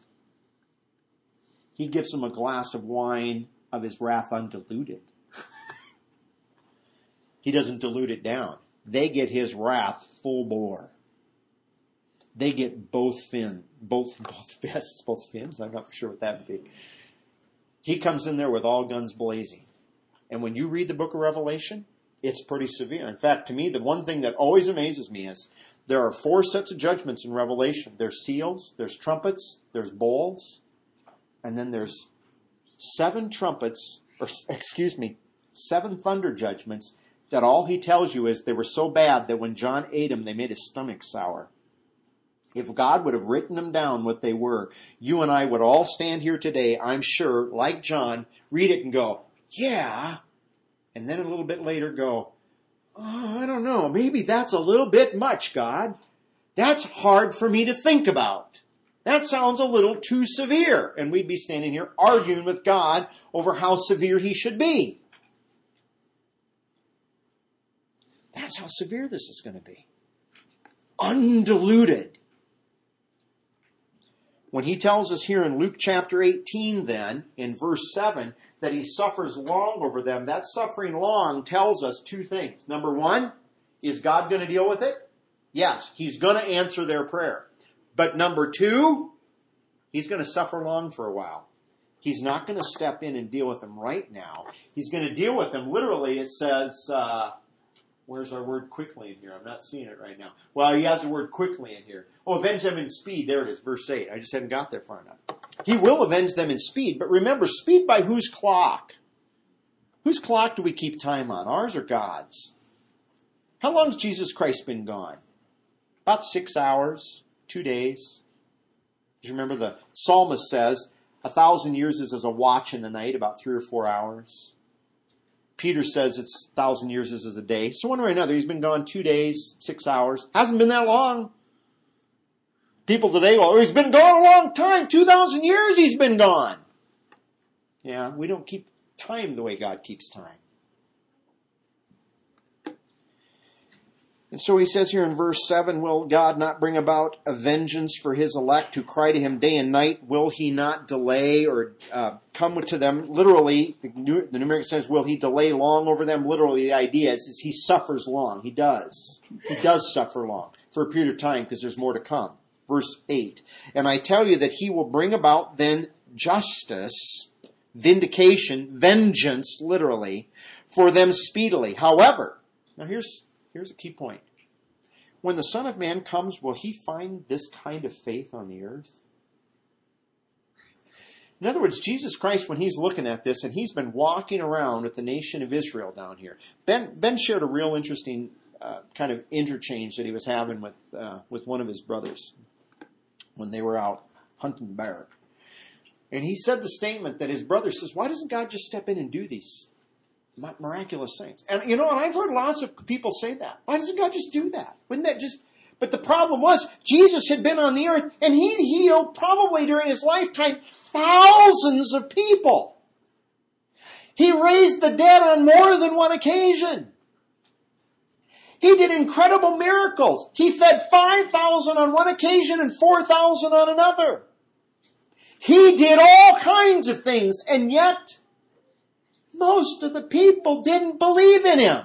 He gives them a glass of wine of his wrath undiluted. He doesn't dilute it down. They get his wrath full bore. They get both fists, both fins. I'm not sure what that would be. He comes in there with all guns blazing. And when you read the book of Revelation, it's pretty severe. In fact, to me, the one thing that always amazes me is there are 4 sets of judgments in Revelation. There's seals, there's trumpets, there's bowls, and then there's 7 thunder judgments that all he tells you is they were so bad that when John ate them, they made his stomach sour. If God would have written them down what they were, you and I would all stand here today, I'm sure, like John, read it and go, yeah, and then a little bit later go, oh, I don't know, maybe that's a little bit much, God. That's hard for me to think about. That sounds a little too severe. And we'd be standing here arguing with God over how severe he should be. That's how severe this is going to be. Undiluted. When he tells us here in Luke chapter 18 then, in verse 7, that he suffers long over them, that suffering long tells us 2 things. Number 1, is God going to deal with it? Yes, he's going to answer their prayer. But number 2, he's going to suffer long for a while. He's not going to step in and deal with them right now. He's going to deal with them. Literally, it says, where's our word quickly in here? I'm not seeing it right now. Well, he has the word quickly in here. Oh, avenge them in speed. There it is, verse 8. I just haven't got there far enough. He will avenge them in speed. But remember, speed by whose clock? Whose clock do we keep time on? Ours or God's? How long has Jesus Christ been gone? About 6 hours, 2 days. You remember the psalmist says, 1,000 years is as a watch in the night, about 3 or 4 hours. Peter says it's 1,000 years is as a day. So one way or another, he's been gone 2 days, 6 hours. Hasn't been that long. People today, well, he's been gone a long time. 2,000 years he's been gone. Yeah, we don't keep time the way God keeps time. And so he says here in verse 7, will God not bring about a vengeance for his elect who cry to him day and night? Will he not delay or come to them? Literally, the New American says, will he delay long over them? Literally, the idea is he suffers long. He does. He does suffer long for a period of time because there's more to come. Verse 8, and I tell you that he will bring about then justice, vindication, vengeance, literally, for them speedily. However, now here's a key point. When the Son of Man comes, will he find this kind of faith on the earth? In other words, Jesus Christ, when he's looking at this, and he's been walking around with the nation of Israel down here. Ben shared a real interesting kind of interchange that he was having with one of his brothers when they were out hunting bear. And he said the statement that his brother says, why doesn't God just step in and do these miraculous things? And you know, and I've heard lots of people say that. Why doesn't God just do that? Wouldn't that just... But the problem was, Jesus had been on the earth, and he'd healed probably during his lifetime thousands of people. He raised the dead on more than one occasion. He did incredible miracles. He fed 5,000 on one occasion and 4,000 on another. He did all kinds of things, and yet most of the people didn't believe in him.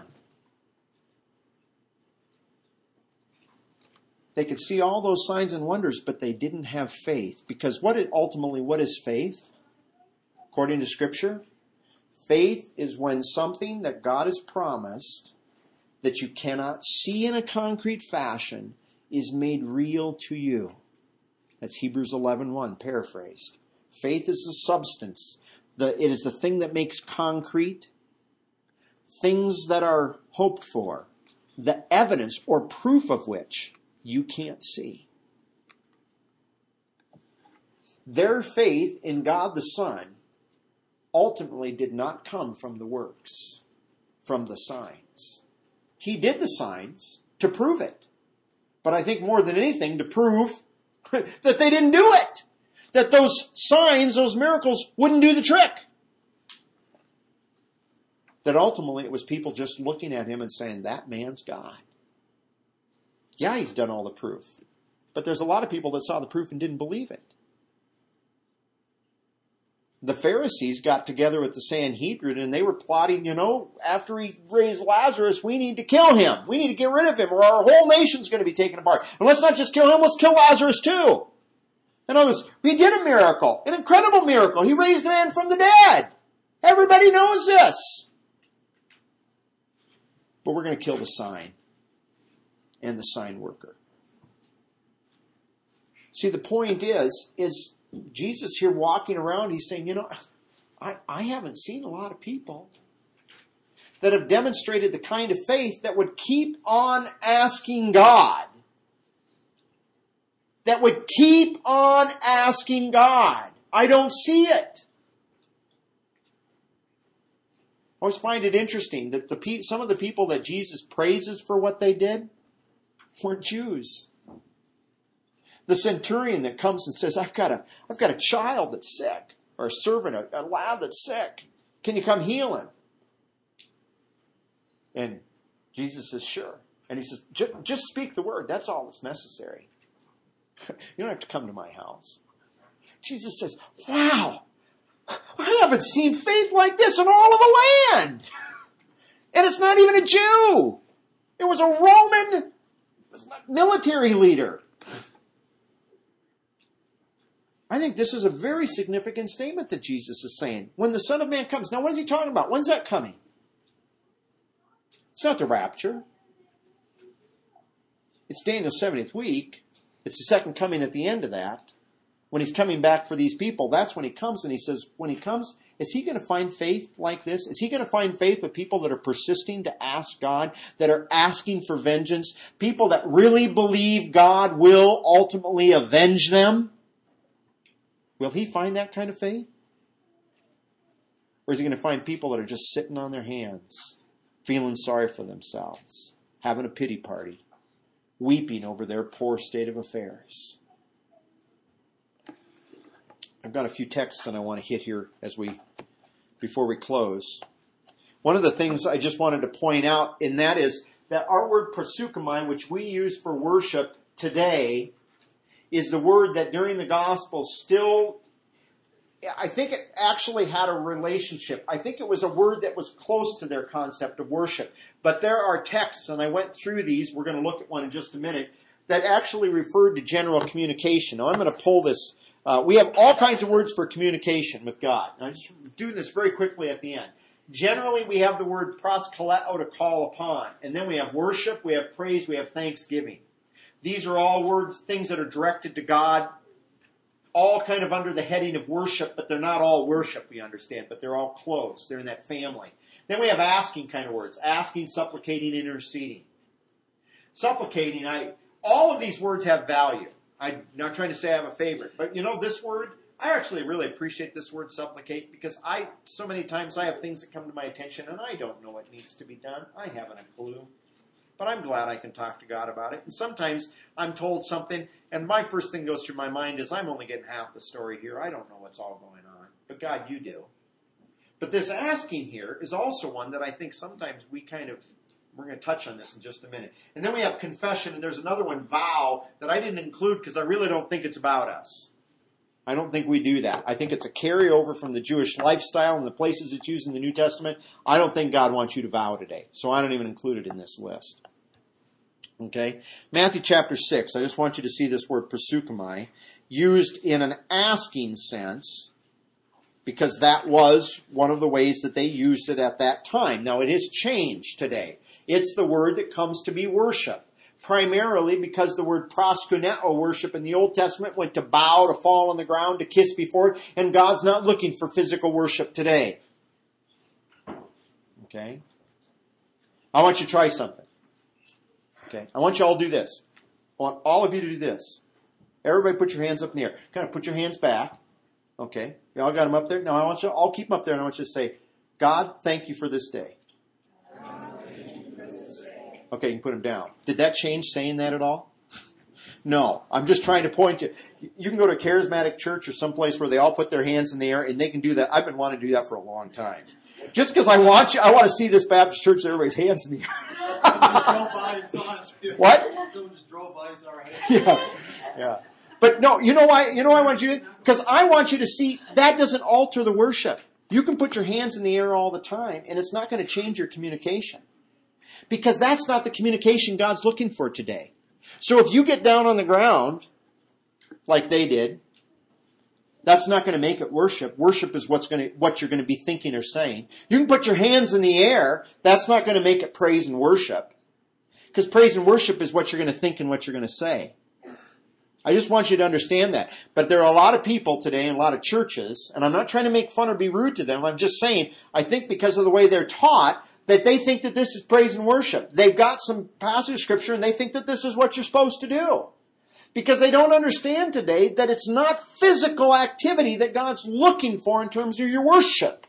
They could see all those signs and wonders, but they didn't have faith. Because what is faith? According to Scripture, faith is when something that God has promised that you cannot see in a concrete fashion is made real to you. That's Hebrews 11:1, paraphrased. Faith is the substance. It is the thing that makes concrete things that are hoped for, the evidence or proof of which you can't see. Their faith in God the Son ultimately did not come from the works, from the signs. He did the signs to prove it. But I think more than anything to prove that they didn't do it. That those signs, those miracles wouldn't do the trick. That ultimately it was people just looking at him and saying, that man's God. Yeah, he's done all the proof. But there's a lot of people that saw the proof and didn't believe it. The Pharisees got together with the Sanhedrin and they were plotting, after he raised Lazarus, we need to kill him. We need to get rid of him or our whole nation's going to be taken apart. And let's not just kill him, let's kill Lazarus too. In other words, he did a miracle, an incredible miracle. He raised a man from the dead. Everybody knows this. but we're going to kill the sign and the sign worker. See, the point is Jesus here walking around, he's saying, I haven't seen a lot of people that have demonstrated the kind of faith that would keep on asking God. That would keep on asking God. I don't see it. I always find it interesting that some of the people that Jesus praises for what they did weren't Jews. The centurion that comes and says, I've got a child that's sick, or a servant, a lad that's sick. Can you come heal him? And Jesus says, sure. And he says, just speak the word. That's all that's necessary. You don't have to come to my house. Jesus says, wow, I haven't seen faith like this in all of the land. And it's not even a Jew. It was a Roman military leader. I think this is a very significant statement that Jesus is saying. When the Son of Man comes. Now, what is he talking about? When's that coming? It's not the rapture. It's Daniel's 70th week. It's the second coming at the end of that. When he's coming back for these people, that's when he comes. And he says, when he comes, is he going to find faith like this? Is he going to find faith with people that are persisting to ask God, that are asking for vengeance, people that really believe God will ultimately avenge them? Will he find that kind of faith? Or is he going to find people that are just sitting on their hands, feeling sorry for themselves, having a pity party, weeping over their poor state of affairs? I've got a few texts that I want to hit here before we close. One of the things I just wanted to point out, and that is that our word proseuchomai, which we use for worship today, is the word that during the gospel still, I think it actually had a relationship. I think it was a word that was close to their concept of worship. But there are texts, and I went through these, we're going to look at one in just a minute, that actually referred to general communication. Now I'm going to pull this. We have all kinds of words for communication with God. And I'm just doing this very quickly at the end. Generally, we have the word proskaleo, to call upon. And then we have worship, we have praise, we have thanksgiving. These are all words, things that are directed to God, all kind of under the heading of worship, but they're not all worship, we understand, but they're all close. They're in that family. Then we have asking kind of words, asking, supplicating, interceding. Supplicating, all of these words have value. I'm not trying to say I have a favorite, but this word, I actually really appreciate this word supplicate, because so many times I have things that come to my attention and I don't know what needs to be done. I haven't a clue. But I'm glad I can talk to God about it. And sometimes I'm told something, and my first thing goes through my mind is, I'm only getting half the story here. I don't know what's all going on. But God, you do. But this asking here is also one that I think sometimes we're going to touch on this in just a minute. And then we have confession, and there's another one, vow, that I didn't include because I really don't think it's about us. I don't think we do that. I think it's a carryover from the Jewish lifestyle and the places it's used in the New Testament. I don't think God wants you to vow today. So I don't even include it in this list. Okay? Matthew chapter 6. I just want you to see this word proseuchomai used in an asking sense, because that was one of the ways that they used it at that time. Now it has changed today. It's the word that comes to be worship. Primarily because the word proskuneo, worship in the Old Testament, went to bow, to fall on the ground, to kiss before it, and God's not looking for physical worship today. Okay? I want you to try something. Okay? I want you all to do this. I want all of you to do this. Everybody put your hands up in the air. Kind of put your hands back. Okay? You all got them up there? Now I want you to all keep them up there, and I want you to say, God, thank you for this day. Okay, you can put them down. Did that change saying that at all? No. I'm just trying to point you. You can go to a charismatic church or someplace where they all put their hands in the air, and they can do that. I've been wanting to do that for a long time. Just because I want to see this Baptist church with everybody's hands in the air. What? Just drove by and saw our hands. Yeah. But no, you know why? You know why I want you to? Because I want you to see that doesn't alter the worship. You can put your hands in the air all the time, and it's not going to change your communication. Because that's not the communication God's looking for today. So if you get down on the ground, like they did, That's not going to make it worship. Worship is what you're going to be thinking or saying. You can put your hands in the air. That's not going to make it praise and worship. Because praise and worship is what you're going to think and what you're going to say. I just want you to understand that. But there are a lot of people today in a lot of churches, and I'm not trying to make fun or be rude to them. I'm just saying, I think because of the way they're taught, that they think that this is praise and worship. They've got some passage of Scripture and they think that this is what you're supposed to do. Because they don't understand today that it's not physical activity that God's looking for in terms of your worship.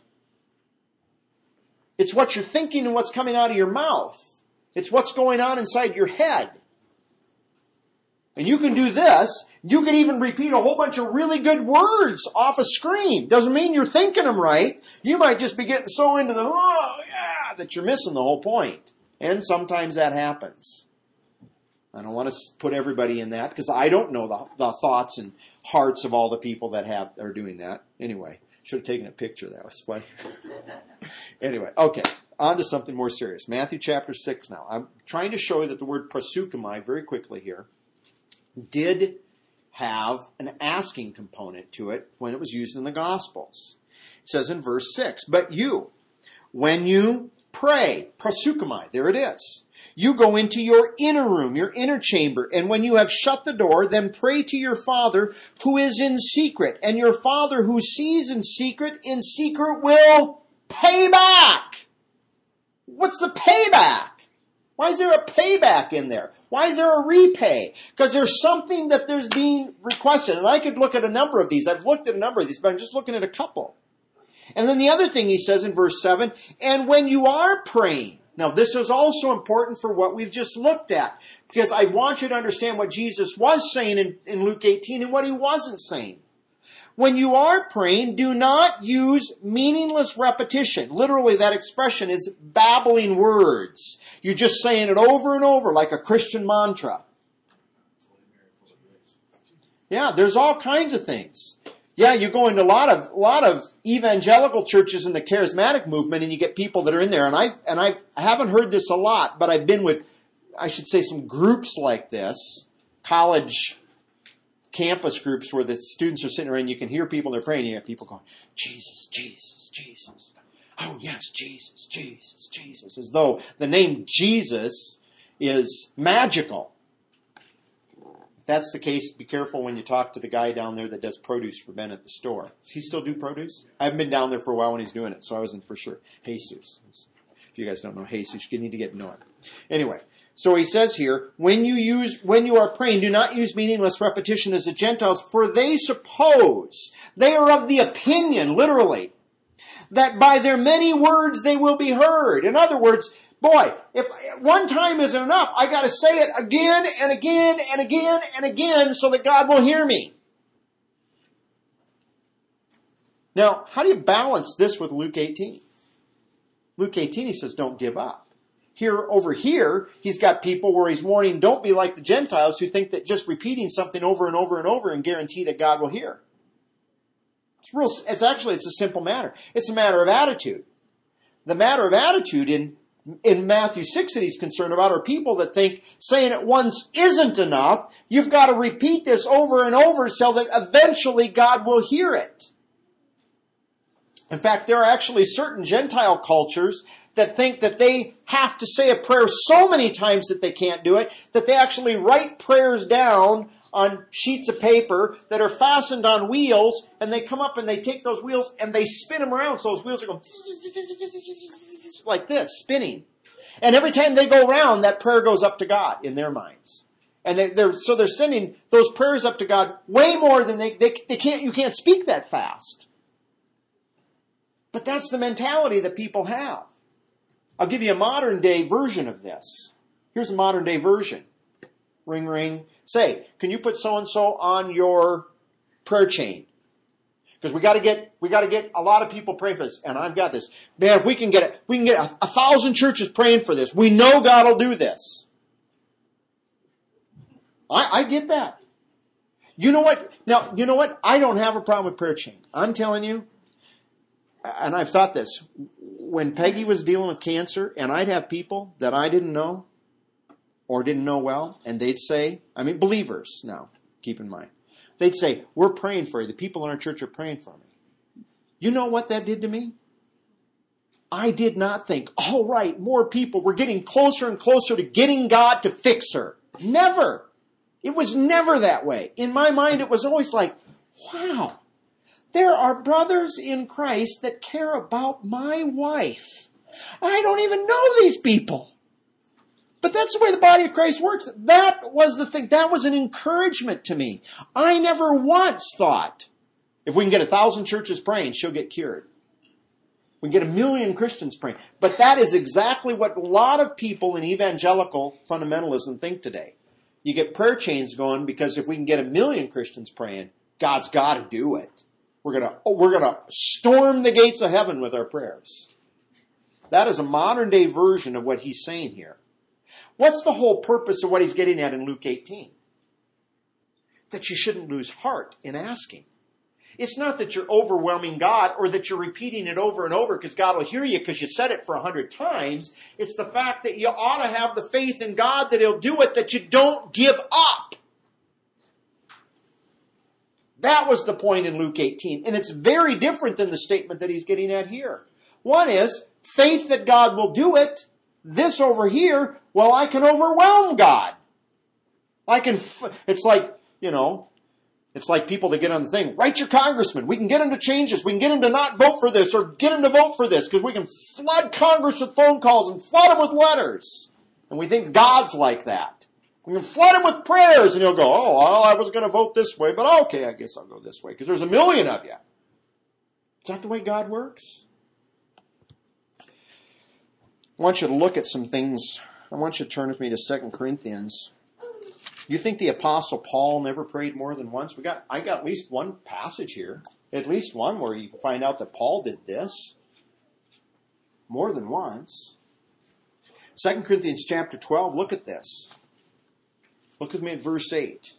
It's what you're thinking and what's coming out of your mouth. It's what's going on inside your head. And you can do this. You can even repeat a whole bunch of really good words off a screen. Doesn't mean you're thinking them right. You might just be getting so into the, oh yeah, that you're missing the whole point. And sometimes that happens. I don't want to put everybody in that because I don't know the thoughts and hearts of all the people that are doing that. Anyway, should have taken a picture. That was funny. Anyway, okay, on to something more serious. Matthew chapter 6 now. I'm trying to show you that the word proseuchomai, very quickly here, did have an asking component to it when it was used in the Gospels. It says in verse 6, but you, when you pray, proseuchomai, there it is. You go into your inner room, your inner chamber, and when you have shut the door, then pray to your Father who is in secret. And your Father who sees in secret will pay back. What's the payback? Why is there a payback in there? Why is there a repay? Because there's something that there's being requested. And I could look at a number of these. I've looked at a number of these, but I'm just looking at a couple. And then the other thing he says in verse 7, and when you are praying. Now, this is also important for what we've just looked at, because I want you to understand what Jesus was saying in Luke 18 and what he wasn't saying. When you are praying, do not use meaningless repetition. Literally, that expression is babbling words. You're just saying it over and over like a Christian mantra. Yeah, there's all kinds of things. Yeah, you go into a lot of evangelical churches in the charismatic movement, and you get people that are in there. And I haven't heard this a lot, but I've been with, I should say, some groups like this, college campus groups where the students are sitting around. And you can hear people, they're praying. You have people going, Jesus, Jesus, Jesus. Oh yes, Jesus, Jesus, Jesus, as though the name Jesus is magical. If that's the case, be careful when you talk to the guy down there that does produce for Ben at the store. Does he still do produce? I haven't been down there for a while when he's doing it, so I wasn't for sure. Jesus. If you guys don't know Jesus, you need to get to know him. Anyway, so he says here, when you are praying, do not use meaningless repetition as the Gentiles, for they suppose, they are of the opinion, literally, that by their many words they will be heard. In other words, boy, if one time isn't enough, I got to say it again and again and again and again so that God will hear me. Now, how do you balance this with Luke 18? Luke 18, he says, don't give up. Over here, he's got people where he's warning, don't be like the Gentiles who think that just repeating something over and over and over and guarantee that God will hear. It's a simple matter. It's a matter of attitude. The matter of attitude in Matthew 6 that he's concerned about are people that think saying it once isn't enough. You've got to repeat this over and over so that eventually God will hear it. In fact, there are actually certain Gentile cultures that think that they have to say a prayer so many times that they can't do it, that they actually write prayers down on sheets of paper that are fastened on wheels, and they come up and they take those wheels and they spin them around so those wheels are going like this, spinning. And every time they go around, that prayer goes up to God in their minds. And they're sending those prayers up to God way more than you can't speak that fast. But that's the mentality that people have. I'll give you a modern day version of this. Here's a modern day version. Ring, ring. Say, can you put so-and-so on your prayer chain? Because we got to get a lot of people praying for this, and I've got this. Man, if we can get 1,000 churches praying for this, we know God will do this. I get that. You know what? Now, you know what? I don't have a problem with prayer chain. I'm telling you, and I've thought this, when Peggy was dealing with cancer, and I'd have people that I didn't know or didn't know well, and they'd say, believers now, keep in mind, They'd say, we're praying for you. The people in our church are praying for me. You know what that did to me? I did not think, all right, more people. We're getting closer and closer to getting God to fix her. Never. It was never that way. In my mind, it was always like, wow, there are brothers in Christ that care about my wife. I don't even know these people. But that's the way the body of Christ works. That was the thing. That was an encouragement to me. I never once thought, if we can get 1,000 churches praying, she'll get cured. We can get 1 million Christians praying. But that is exactly what a lot of people in evangelical fundamentalism think today. You get prayer chains going because if we can get 1 million Christians praying, God's got to do it. We're gonna storm the gates of heaven with our prayers. That is a modern day version of what he's saying here. What's the whole purpose of what he's getting at in Luke 18? That you shouldn't lose heart in asking. It's not that you're overwhelming God or that you're repeating it over and over because God will hear you because you said it for 100 times. It's the fact that you ought to have the faith in God that he'll do it, that you don't give up. That was the point in Luke 18. And it's very different than the statement that he's getting at here. One is faith that God will do it. This over here, well, I can overwhelm God. It's like, it's like people that get on the thing, write your congressman. We can get him to change this. We can get him to not vote for this or get him to vote for this because we can flood Congress with phone calls and flood him with letters. And we think God's like that. We can flood him with prayers and he'll go, oh, well, I was going to vote this way, but okay, I guess I'll go this way because there's 1 million of you. Is that the way God works? I want you to look at some things. I want you to turn with me to 2 Corinthians. You think the Apostle Paul never prayed more than once? I got at least one passage here. At least one where you find out that Paul did this. More than once. 2 Corinthians chapter 12, look at this. Look with me at verse 8.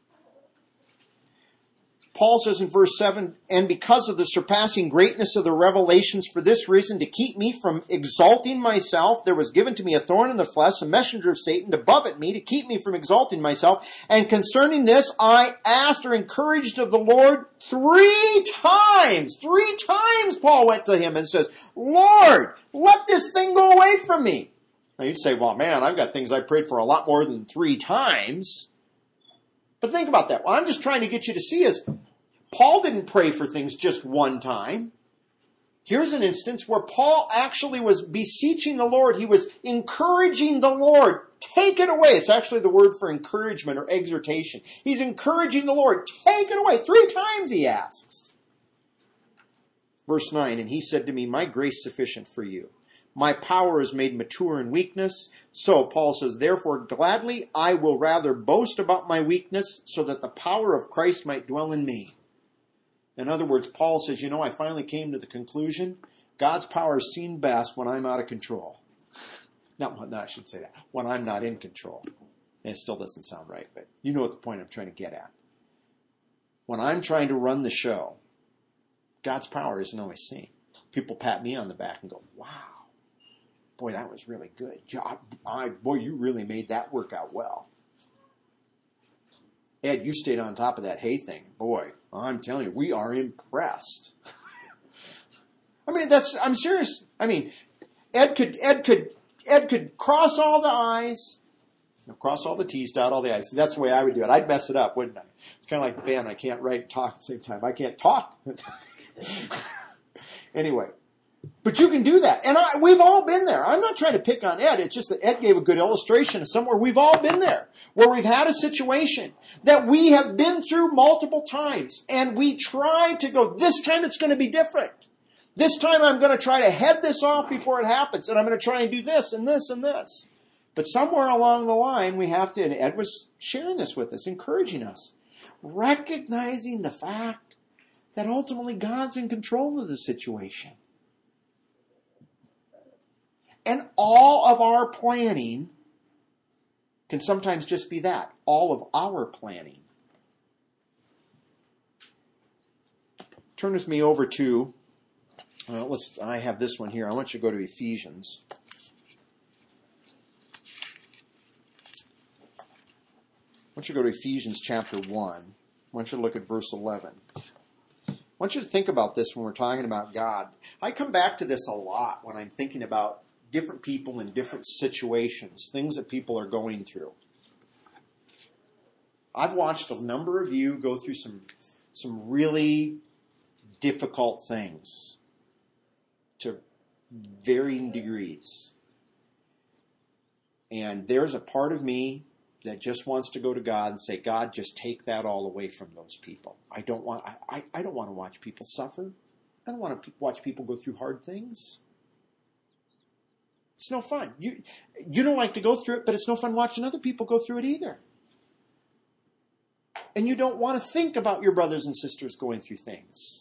Paul says in verse 7, and because of the surpassing greatness of the revelations, for this reason, to keep me from exalting myself, there was given to me a thorn in the flesh, a messenger of Satan, to buffet me, to keep me from exalting myself. And concerning this, I asked or encouraged of the Lord 3 times. 3 times Paul went to him and says, Lord, let this thing go away from me. Now you'd say, well, man, I've got things I prayed for a lot more than 3 times. But think about that. What I'm just trying to get you to see is Paul didn't pray for things just one time. Here's an instance where Paul actually was beseeching the Lord. He was encouraging the Lord. Take it away. It's actually the word for encouragement or exhortation. He's encouraging the Lord. Take it away. 3 times he asks. Verse 9, and he said to me, my grace is sufficient for you. My power is made mature in weakness. So Paul says, therefore gladly I will rather boast about my weakness so that the power of Christ might dwell in me. In other words, Paul says, I finally came to the conclusion, God's power is seen best when I'm out of control. No, I should say that. When I'm not in control. And it still doesn't sound right, but you know what the point I'm trying to get at. When I'm trying to run the show, God's power isn't always seen. People pat me on the back and go, wow. Boy, that was really good. Boy, you really made that work out well. Ed, you stayed on top of that hay thing. Boy, I'm telling you, we are impressed. I'm serious. Ed could cross all the I's, cross all the T's, dot all the I's. That's the way I would do it. I'd mess it up, wouldn't I? It's kind of like Ben. I can't write and talk at the same time. I can't talk. Anyway. But you can do that. And we've all been there. I'm not trying to pick on Ed. It's just that Ed gave a good illustration of somewhere we've all been there, where we've had a situation that we have been through multiple times. And we try to go, this time it's going to be different. This time I'm going to try to head this off before it happens. And I'm going to try and do this and this and this. But somewhere along the line, we have to, and Ed was sharing this with us, encouraging us, recognizing the fact that ultimately God's in control of the situation. And all of our planning can sometimes just be that. All of our planning. Turn with me over to, I have this one here. I want you to go to Ephesians. I want you to go to Ephesians chapter 1. I want you to look at verse 11. I want you to think about this when we're talking about God. I come back to this a lot when I'm thinking about different people in different situations, things that people are going through. I've watched a number of you go through some really difficult things to varying degrees. And there's a part of me that just wants to go to God and say, God, just take that all away from those people. I don't want to watch people suffer. I don't want to watch people go through hard things. It's no fun. You don't like to go through it, but it's no fun watching other people go through it either. And you don't want to think about your brothers and sisters going through things.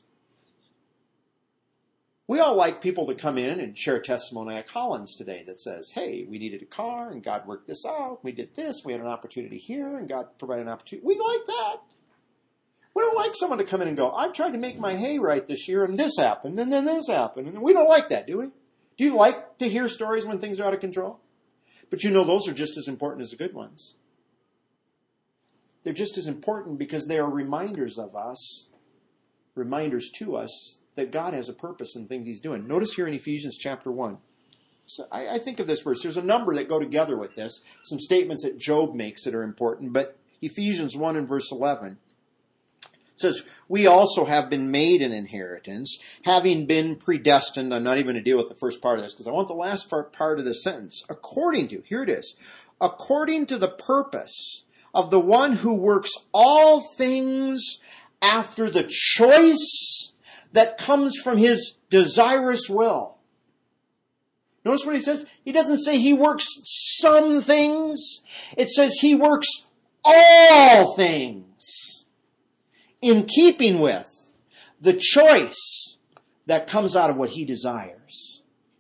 We all like people to come in and share a testimony like Collins today that says, hey, we needed a car and God worked this out. We did this. We had an opportunity here and God provided an opportunity. We like that. We don't like someone to come in and go, I've tried to make my hay right this year and this happened and then this happened. And we don't like that, do we? Do you like to hear stories when things are out of control? But you know those are just as important as the good ones. They're just as important because they are reminders of us, reminders to us that God has a purpose in things he's doing. Notice here in Ephesians chapter 1. So I think of this verse. There's a number that go together with this. Some statements that Job makes that are important. But Ephesians 1 and verse 11 says, we also have been made an inheritance, having been predestined. I'm not even going to deal with the first part of this because I want the last part of the sentence. According to, here it is, according to the purpose of the one who works all things after the choice that comes from his desirous will. Notice what he says? He doesn't say he works some things. It says he works all things in keeping with the choice that comes out of what he desires.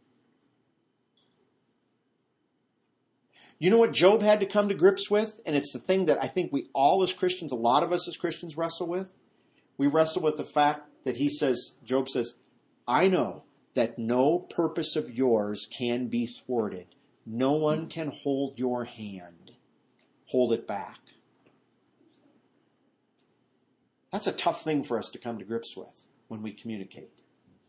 You know what Job had to come to grips with? And it's the thing that I think we all as Christians, a lot of us as Christians wrestle with. We wrestle with the fact that Job says, I know that no purpose of yours can be thwarted. No one can hold your hand, hold it back. That's a tough thing for us to come to grips with when we communicate.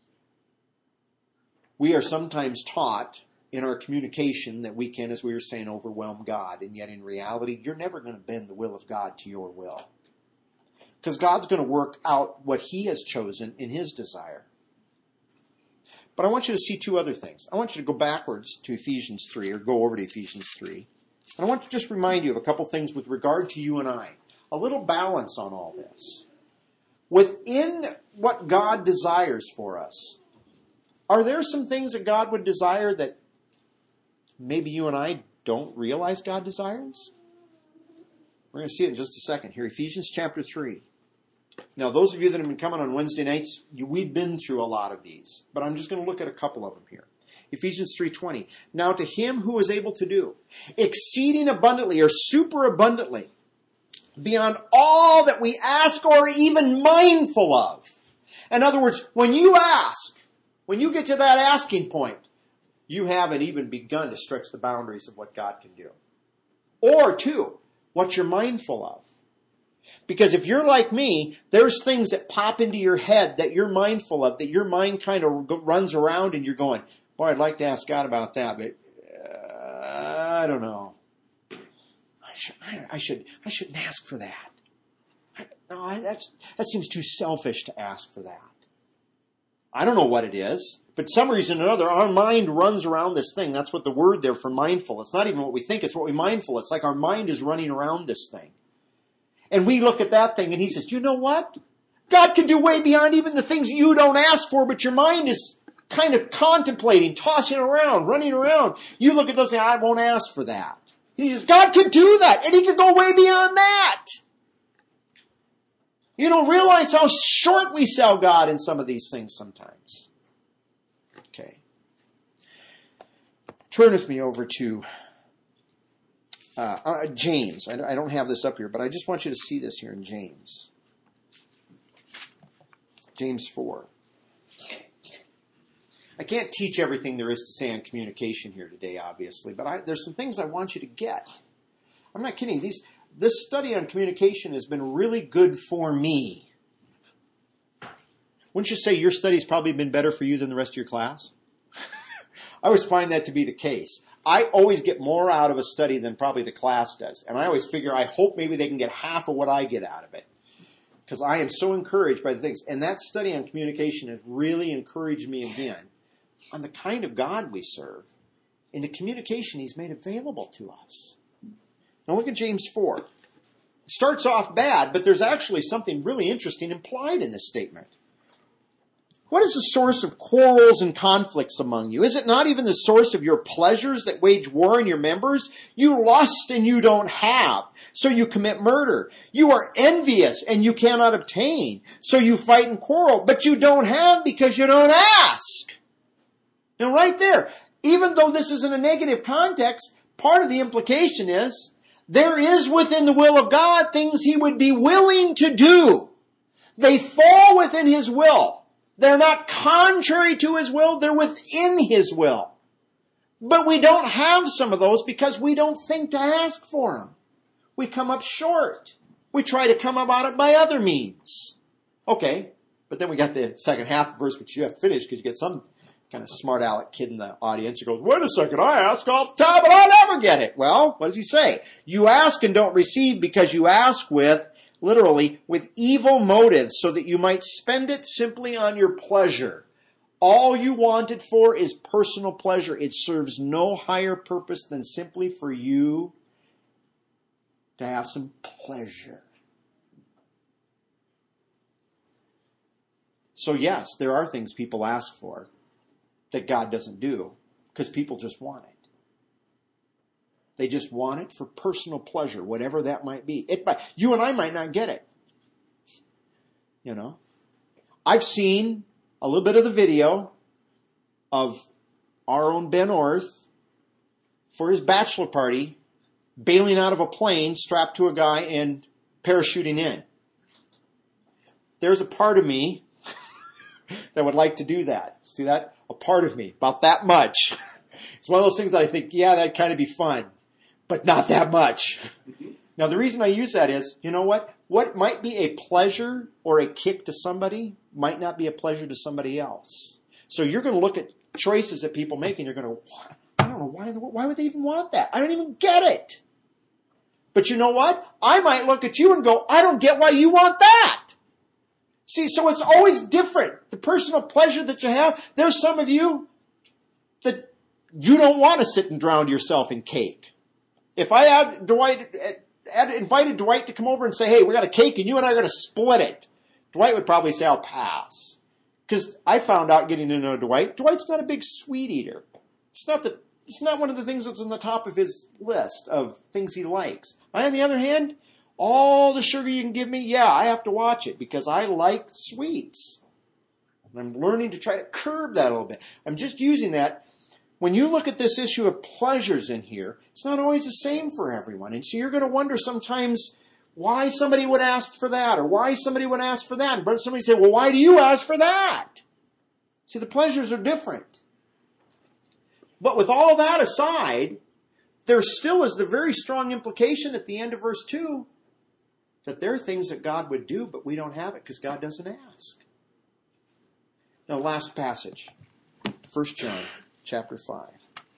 We are sometimes taught in our communication that we can, as we were saying, overwhelm God. And yet in reality, you're never going to bend the will of God to your will. Because God's going to work out what he has chosen in his desire. But I want you to see two other things. I want you to go backwards to Ephesians 3, or go over to Ephesians 3. And I want to just remind you of a couple things with regard to you and I. A little balance on all this. Within what God desires for us, are there some things that God would desire that maybe you and I don't realize God desires? We're going to see it in just a second. Here, Ephesians chapter 3. Now, those of you that have been coming on Wednesday nights, we've been through a lot of these. But I'm just going to look at a couple of them here. Ephesians 3:20. Now to him who is able to do exceeding abundantly or super abundantly beyond all that we ask or even mindful of. In other words, when you ask, when you get to that asking point, you haven't even begun to stretch the boundaries of what God can do. Or two, what you're mindful of. Because if you're like me, there's things that pop into your head that you're mindful of, that your mind kind of runs around and you're going, boy, I'd like to ask God about that, but I don't know. I shouldn't ask for that. That seems too selfish to ask for that. I don't know what it is, but some reason or another, our mind runs around this thing. That's what the word there for mindful. It's not even what we think, it's what we mindful. It's like our mind is running around this thing. And we look at that thing and he says, you know what? God can do way beyond even the things you don't ask for, but your mind is kind of contemplating, tossing around, running around. You look at those and say, I won't ask for that. And he says, God could do that, and he could go way beyond that. You don't realize how short we sell God in some of these things sometimes. Okay. Turn with me over to James. I don't have this up here, but I just want you to see this here in James. James 4. I can't teach everything there is to say on communication here today, obviously, but there's some things I want you to get. I'm not kidding. this study on communication has been really good for me. Wouldn't you say your study's probably been better for you than the rest of your class? I always find that to be the case. I always get more out of a study than probably the class does. And I always figure, I hope maybe they can get half of what I get out of it. Because I am so encouraged by the things. And that study on communication has really encouraged me again on the kind of God we serve and the communication He's made available to us. Now look at James 4. It starts off bad, but there's actually something really interesting implied in this statement. What is the source of quarrels and conflicts among you? Is it not even the source of your pleasures that wage war in your members? You lust and you don't have, so you commit murder. You are envious and you cannot obtain, so you fight and quarrel. But you don't have because you don't ask. Now right there, even though this is in a negative context, part of the implication is there is within the will of God things He would be willing to do. They fall within His will. They're not contrary to His will, they're within His will. But we don't have some of those because we don't think to ask for them. We come up short. We try to come about it by other means. Okay, but then we got the second half of the verse, which you have to finish because you get some kind of smart aleck kid in the audience who goes, wait a second, I ask all the time, but I never get it. Well, what does he say? You ask and don't receive because you ask literally, with evil motives, so that you might spend it simply on your pleasure. All you want it for is personal pleasure. It serves no higher purpose than simply for you to have some pleasure. So yes, there are things people ask for that God doesn't do because people just want it. They just want it for personal pleasure, whatever that might be. You and I might not get it. You know, I've seen a little bit of the video of our own Ben Orth for his bachelor party, bailing out of a plane strapped to a guy and parachuting in. There's a part of me that would like to do that. See that? A part of me, about that much. It's one of those things that I think, yeah, that'd kind of be fun. But not that much. Now, the reason I use that is, you know what? What might be a pleasure or a kick to somebody might not be a pleasure to somebody else. So you're going to look at choices that people make and you're going to, I don't know, why would they even want that? I don't even get it. But you know what? I might look at you and go, I don't get why you want that. See, so it's always different. The personal pleasure that you have, there's some of you that you don't want to sit and drown yourself in cake. If I invited Dwight to come over and say, hey, we got a cake and you and I are going to split it, Dwight would probably say, I'll pass. Because I found out getting to know Dwight's not a big sweet eater. It's not one of the things that's on the top of his list of things he likes. On the other hand, all the sugar you can give me, yeah, I have to watch it because I like sweets. And I'm learning to try to curb that a little bit. I'm just using that. When you look at this issue of pleasures in here, it's not always the same for everyone. And so you're going to wonder sometimes why somebody would ask for that or why somebody would ask for that. But somebody say, well, why do you ask for that? See, the pleasures are different. But with all that aside, there still is the very strong implication at the end of verse 2 that there are things that God would do, but we don't have it because God doesn't ask. Now, last passage, 1 John. Chapter 5.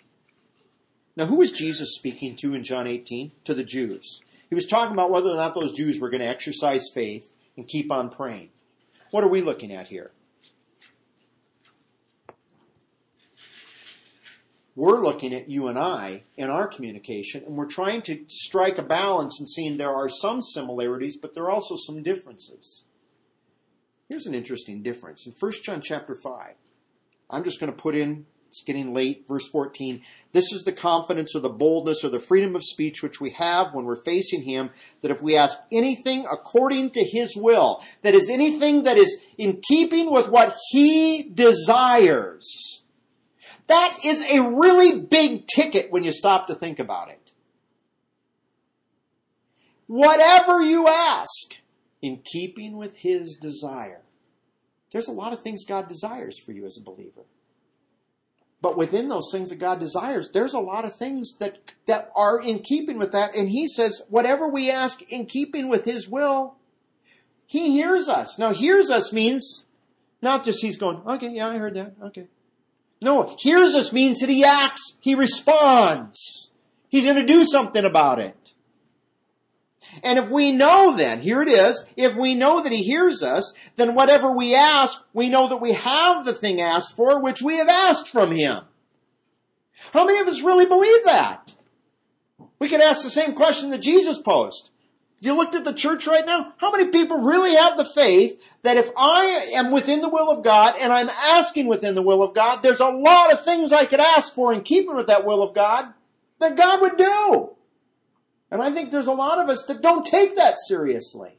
Now, who was Jesus speaking to in John 18? To the Jews. He was talking about whether or not those Jews were going to exercise faith and keep on praying. What are we looking at here? We're looking at you and I in our communication, and we're trying to strike a balance and seeing there are some similarities, but there are also some differences. Here's an interesting difference. In 1 John chapter 5, I'm just going to put in, it's getting late, verse 14. This is the confidence or the boldness or the freedom of speech which we have when we're facing Him, that if we ask anything according to His will, that is anything that is in keeping with what He desires. That is a really big ticket when you stop to think about it. Whatever you ask, in keeping with His desire. There's a lot of things God desires for you as a believer. But within those things that God desires, there's a lot of things that are in keeping with that. And he says, whatever we ask in keeping with his will, he hears us. Now, hears us means not just he's going, okay, yeah, I heard that. Okay. No, hears us means that he acts. He responds. He's going to do something about it. And if we know then, here it is, if we know that he hears us, then whatever we ask, we know that we have the thing asked for, which we have asked from him. How many of us really believe that? We could ask the same question that Jesus posed. If you looked at the church right now, how many people really have the faith that if I am within the will of God and I'm asking within the will of God, there's a lot of things I could ask for in keeping with that will of God that God would do? And I think there's a lot of us that don't take that seriously.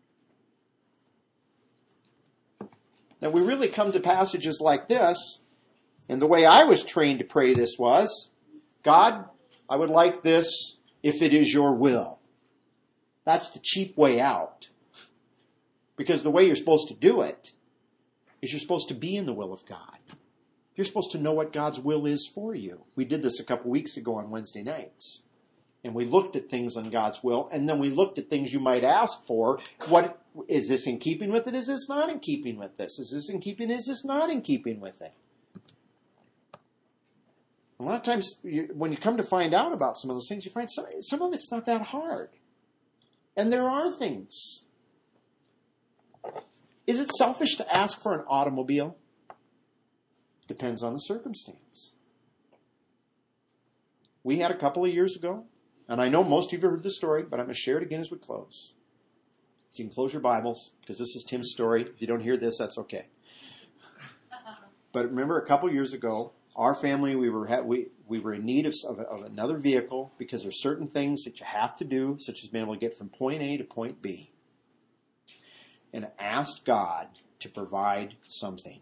That we really come to passages like this, and the way I was trained to pray this was, God, I would like this if it is your will. That's the cheap way out. Because the way you're supposed to do it is you're supposed to be in the will of God. You're supposed to know what God's will is for you. We did this a couple weeks ago on Wednesday nights. And we looked at things on God's will, and then we looked at things you might ask for. What is this in keeping with it? Is this not in keeping with this? Is this in keeping? Is this not in keeping with it? A lot of times, when you come to find out about some of those things, you find some of it's not that hard. And there are things. Is it selfish to ask for an automobile? Depends on the circumstance. We had a couple of years ago, and I know most of you have heard the story, but I'm going to share it again as we close. So you can close your Bibles, because this is Tim's story. If you don't hear this, that's okay. But remember, a couple of years ago, our family, we were in need of another vehicle, because there's certain things that you have to do, such as being able to get from point A to point B. And asked God to provide something.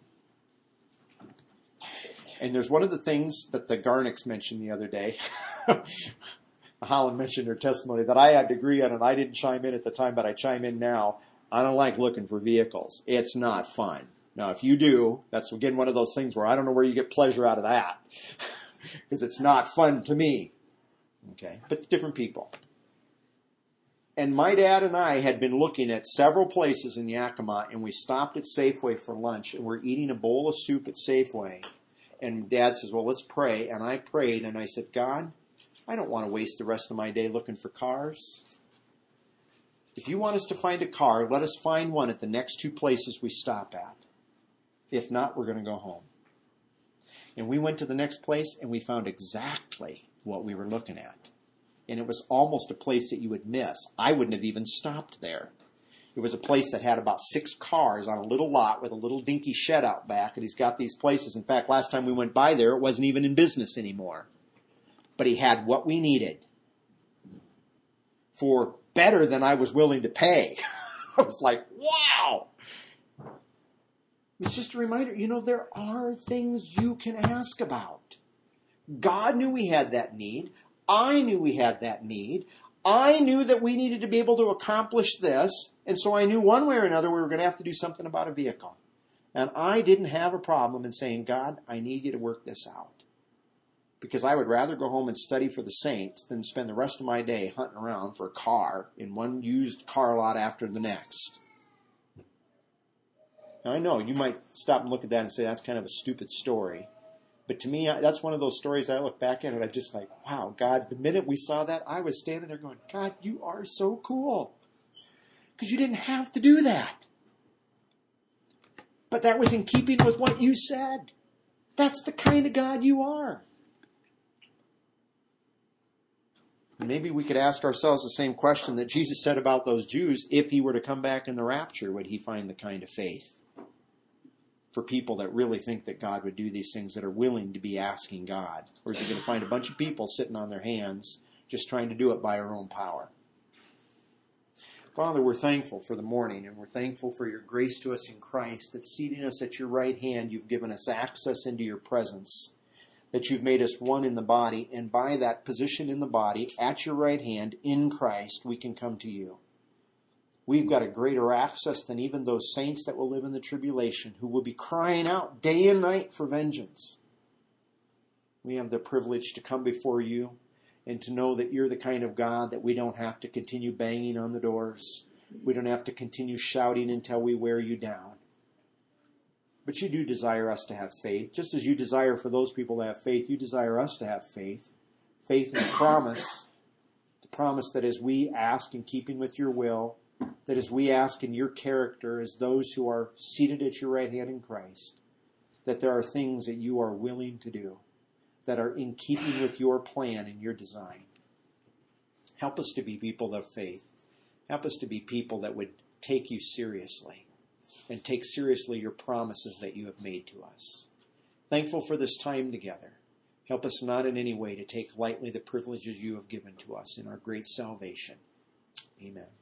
And there's one of the things that the Garnicks mentioned the other day. Holland mentioned her testimony that I had to agree on, and I didn't chime in at the time, but I chime in now. I don't like looking for vehicles. It's not fun. Now, if you do, that's again one of those things where I don't know where you get pleasure out of that. Because it's not fun to me. Okay? But different people. And my dad and I had been looking at several places in Yakima, and we stopped at Safeway for lunch, and we're eating a bowl of soup at Safeway. And Dad says, well, let's pray. And I prayed, and I said, God, I don't want to waste the rest of my day looking for cars. If you want us to find a car, let us find one at the next two places we stop at. If not, we're going to go home. And we went to the next place, and we found exactly what we were looking at. And it was almost a place that you would miss. I wouldn't have even stopped there. It was a place that had about 6 cars on a little lot with a little dinky shed out back, and he's got these places. In fact, last time we went by there, it wasn't even in business anymore. But he had what we needed for better than I was willing to pay. I was like, wow. It's just a reminder, there are things you can ask about. God knew we had that need. I knew we had that need. I knew that we needed to be able to accomplish this, and so I knew one way or another we were going to have to do something about a vehicle. And I didn't have a problem in saying, God, I need you to work this out. Because I would rather go home and study for the saints than spend the rest of my day hunting around for a car in one used car lot after the next. Now, I know you might stop and look at that and say, that's kind of a stupid story. But to me, that's one of those stories I look back at and I'm just like, wow, God, the minute we saw that, I was standing there going, God, you are so cool. Because you didn't have to do that. But that was in keeping with what you said. That's the kind of God you are. And maybe we could ask ourselves the same question that Jesus said about those Jews. If he were to come back in the rapture, would he find the kind of faith for people that really think that God would do these things, that are willing to be asking God? Or is he going to find a bunch of people sitting on their hands just trying to do it by our own power? Father, we're thankful for the morning, and we're thankful for your grace to us in Christ, that seating us at your right hand, you've given us access into your presence, that you've made us one in the body, and by that position in the body, at your right hand, in Christ, we can come to you. We've got a greater access than even those saints that will live in the tribulation, who will be crying out day and night for vengeance. We have the privilege to come before you and to know that you're the kind of God that we don't have to continue banging on the doors. We don't have to continue shouting until we wear you down. But you do desire us to have faith. Just as you desire for those people to have faith, you desire us to have faith. Faith in the promise that as we ask in keeping with your will, that as we ask in your character as those who are seated at your right hand in Christ, that there are things that you are willing to do that are in keeping with your plan and your design. Help us to be people of faith. Help us to be people that would take you seriously and take seriously your promises that you have made to us. Thankful for this time together. Help us not in any way to take lightly the privileges you have given to us in our great salvation. Amen.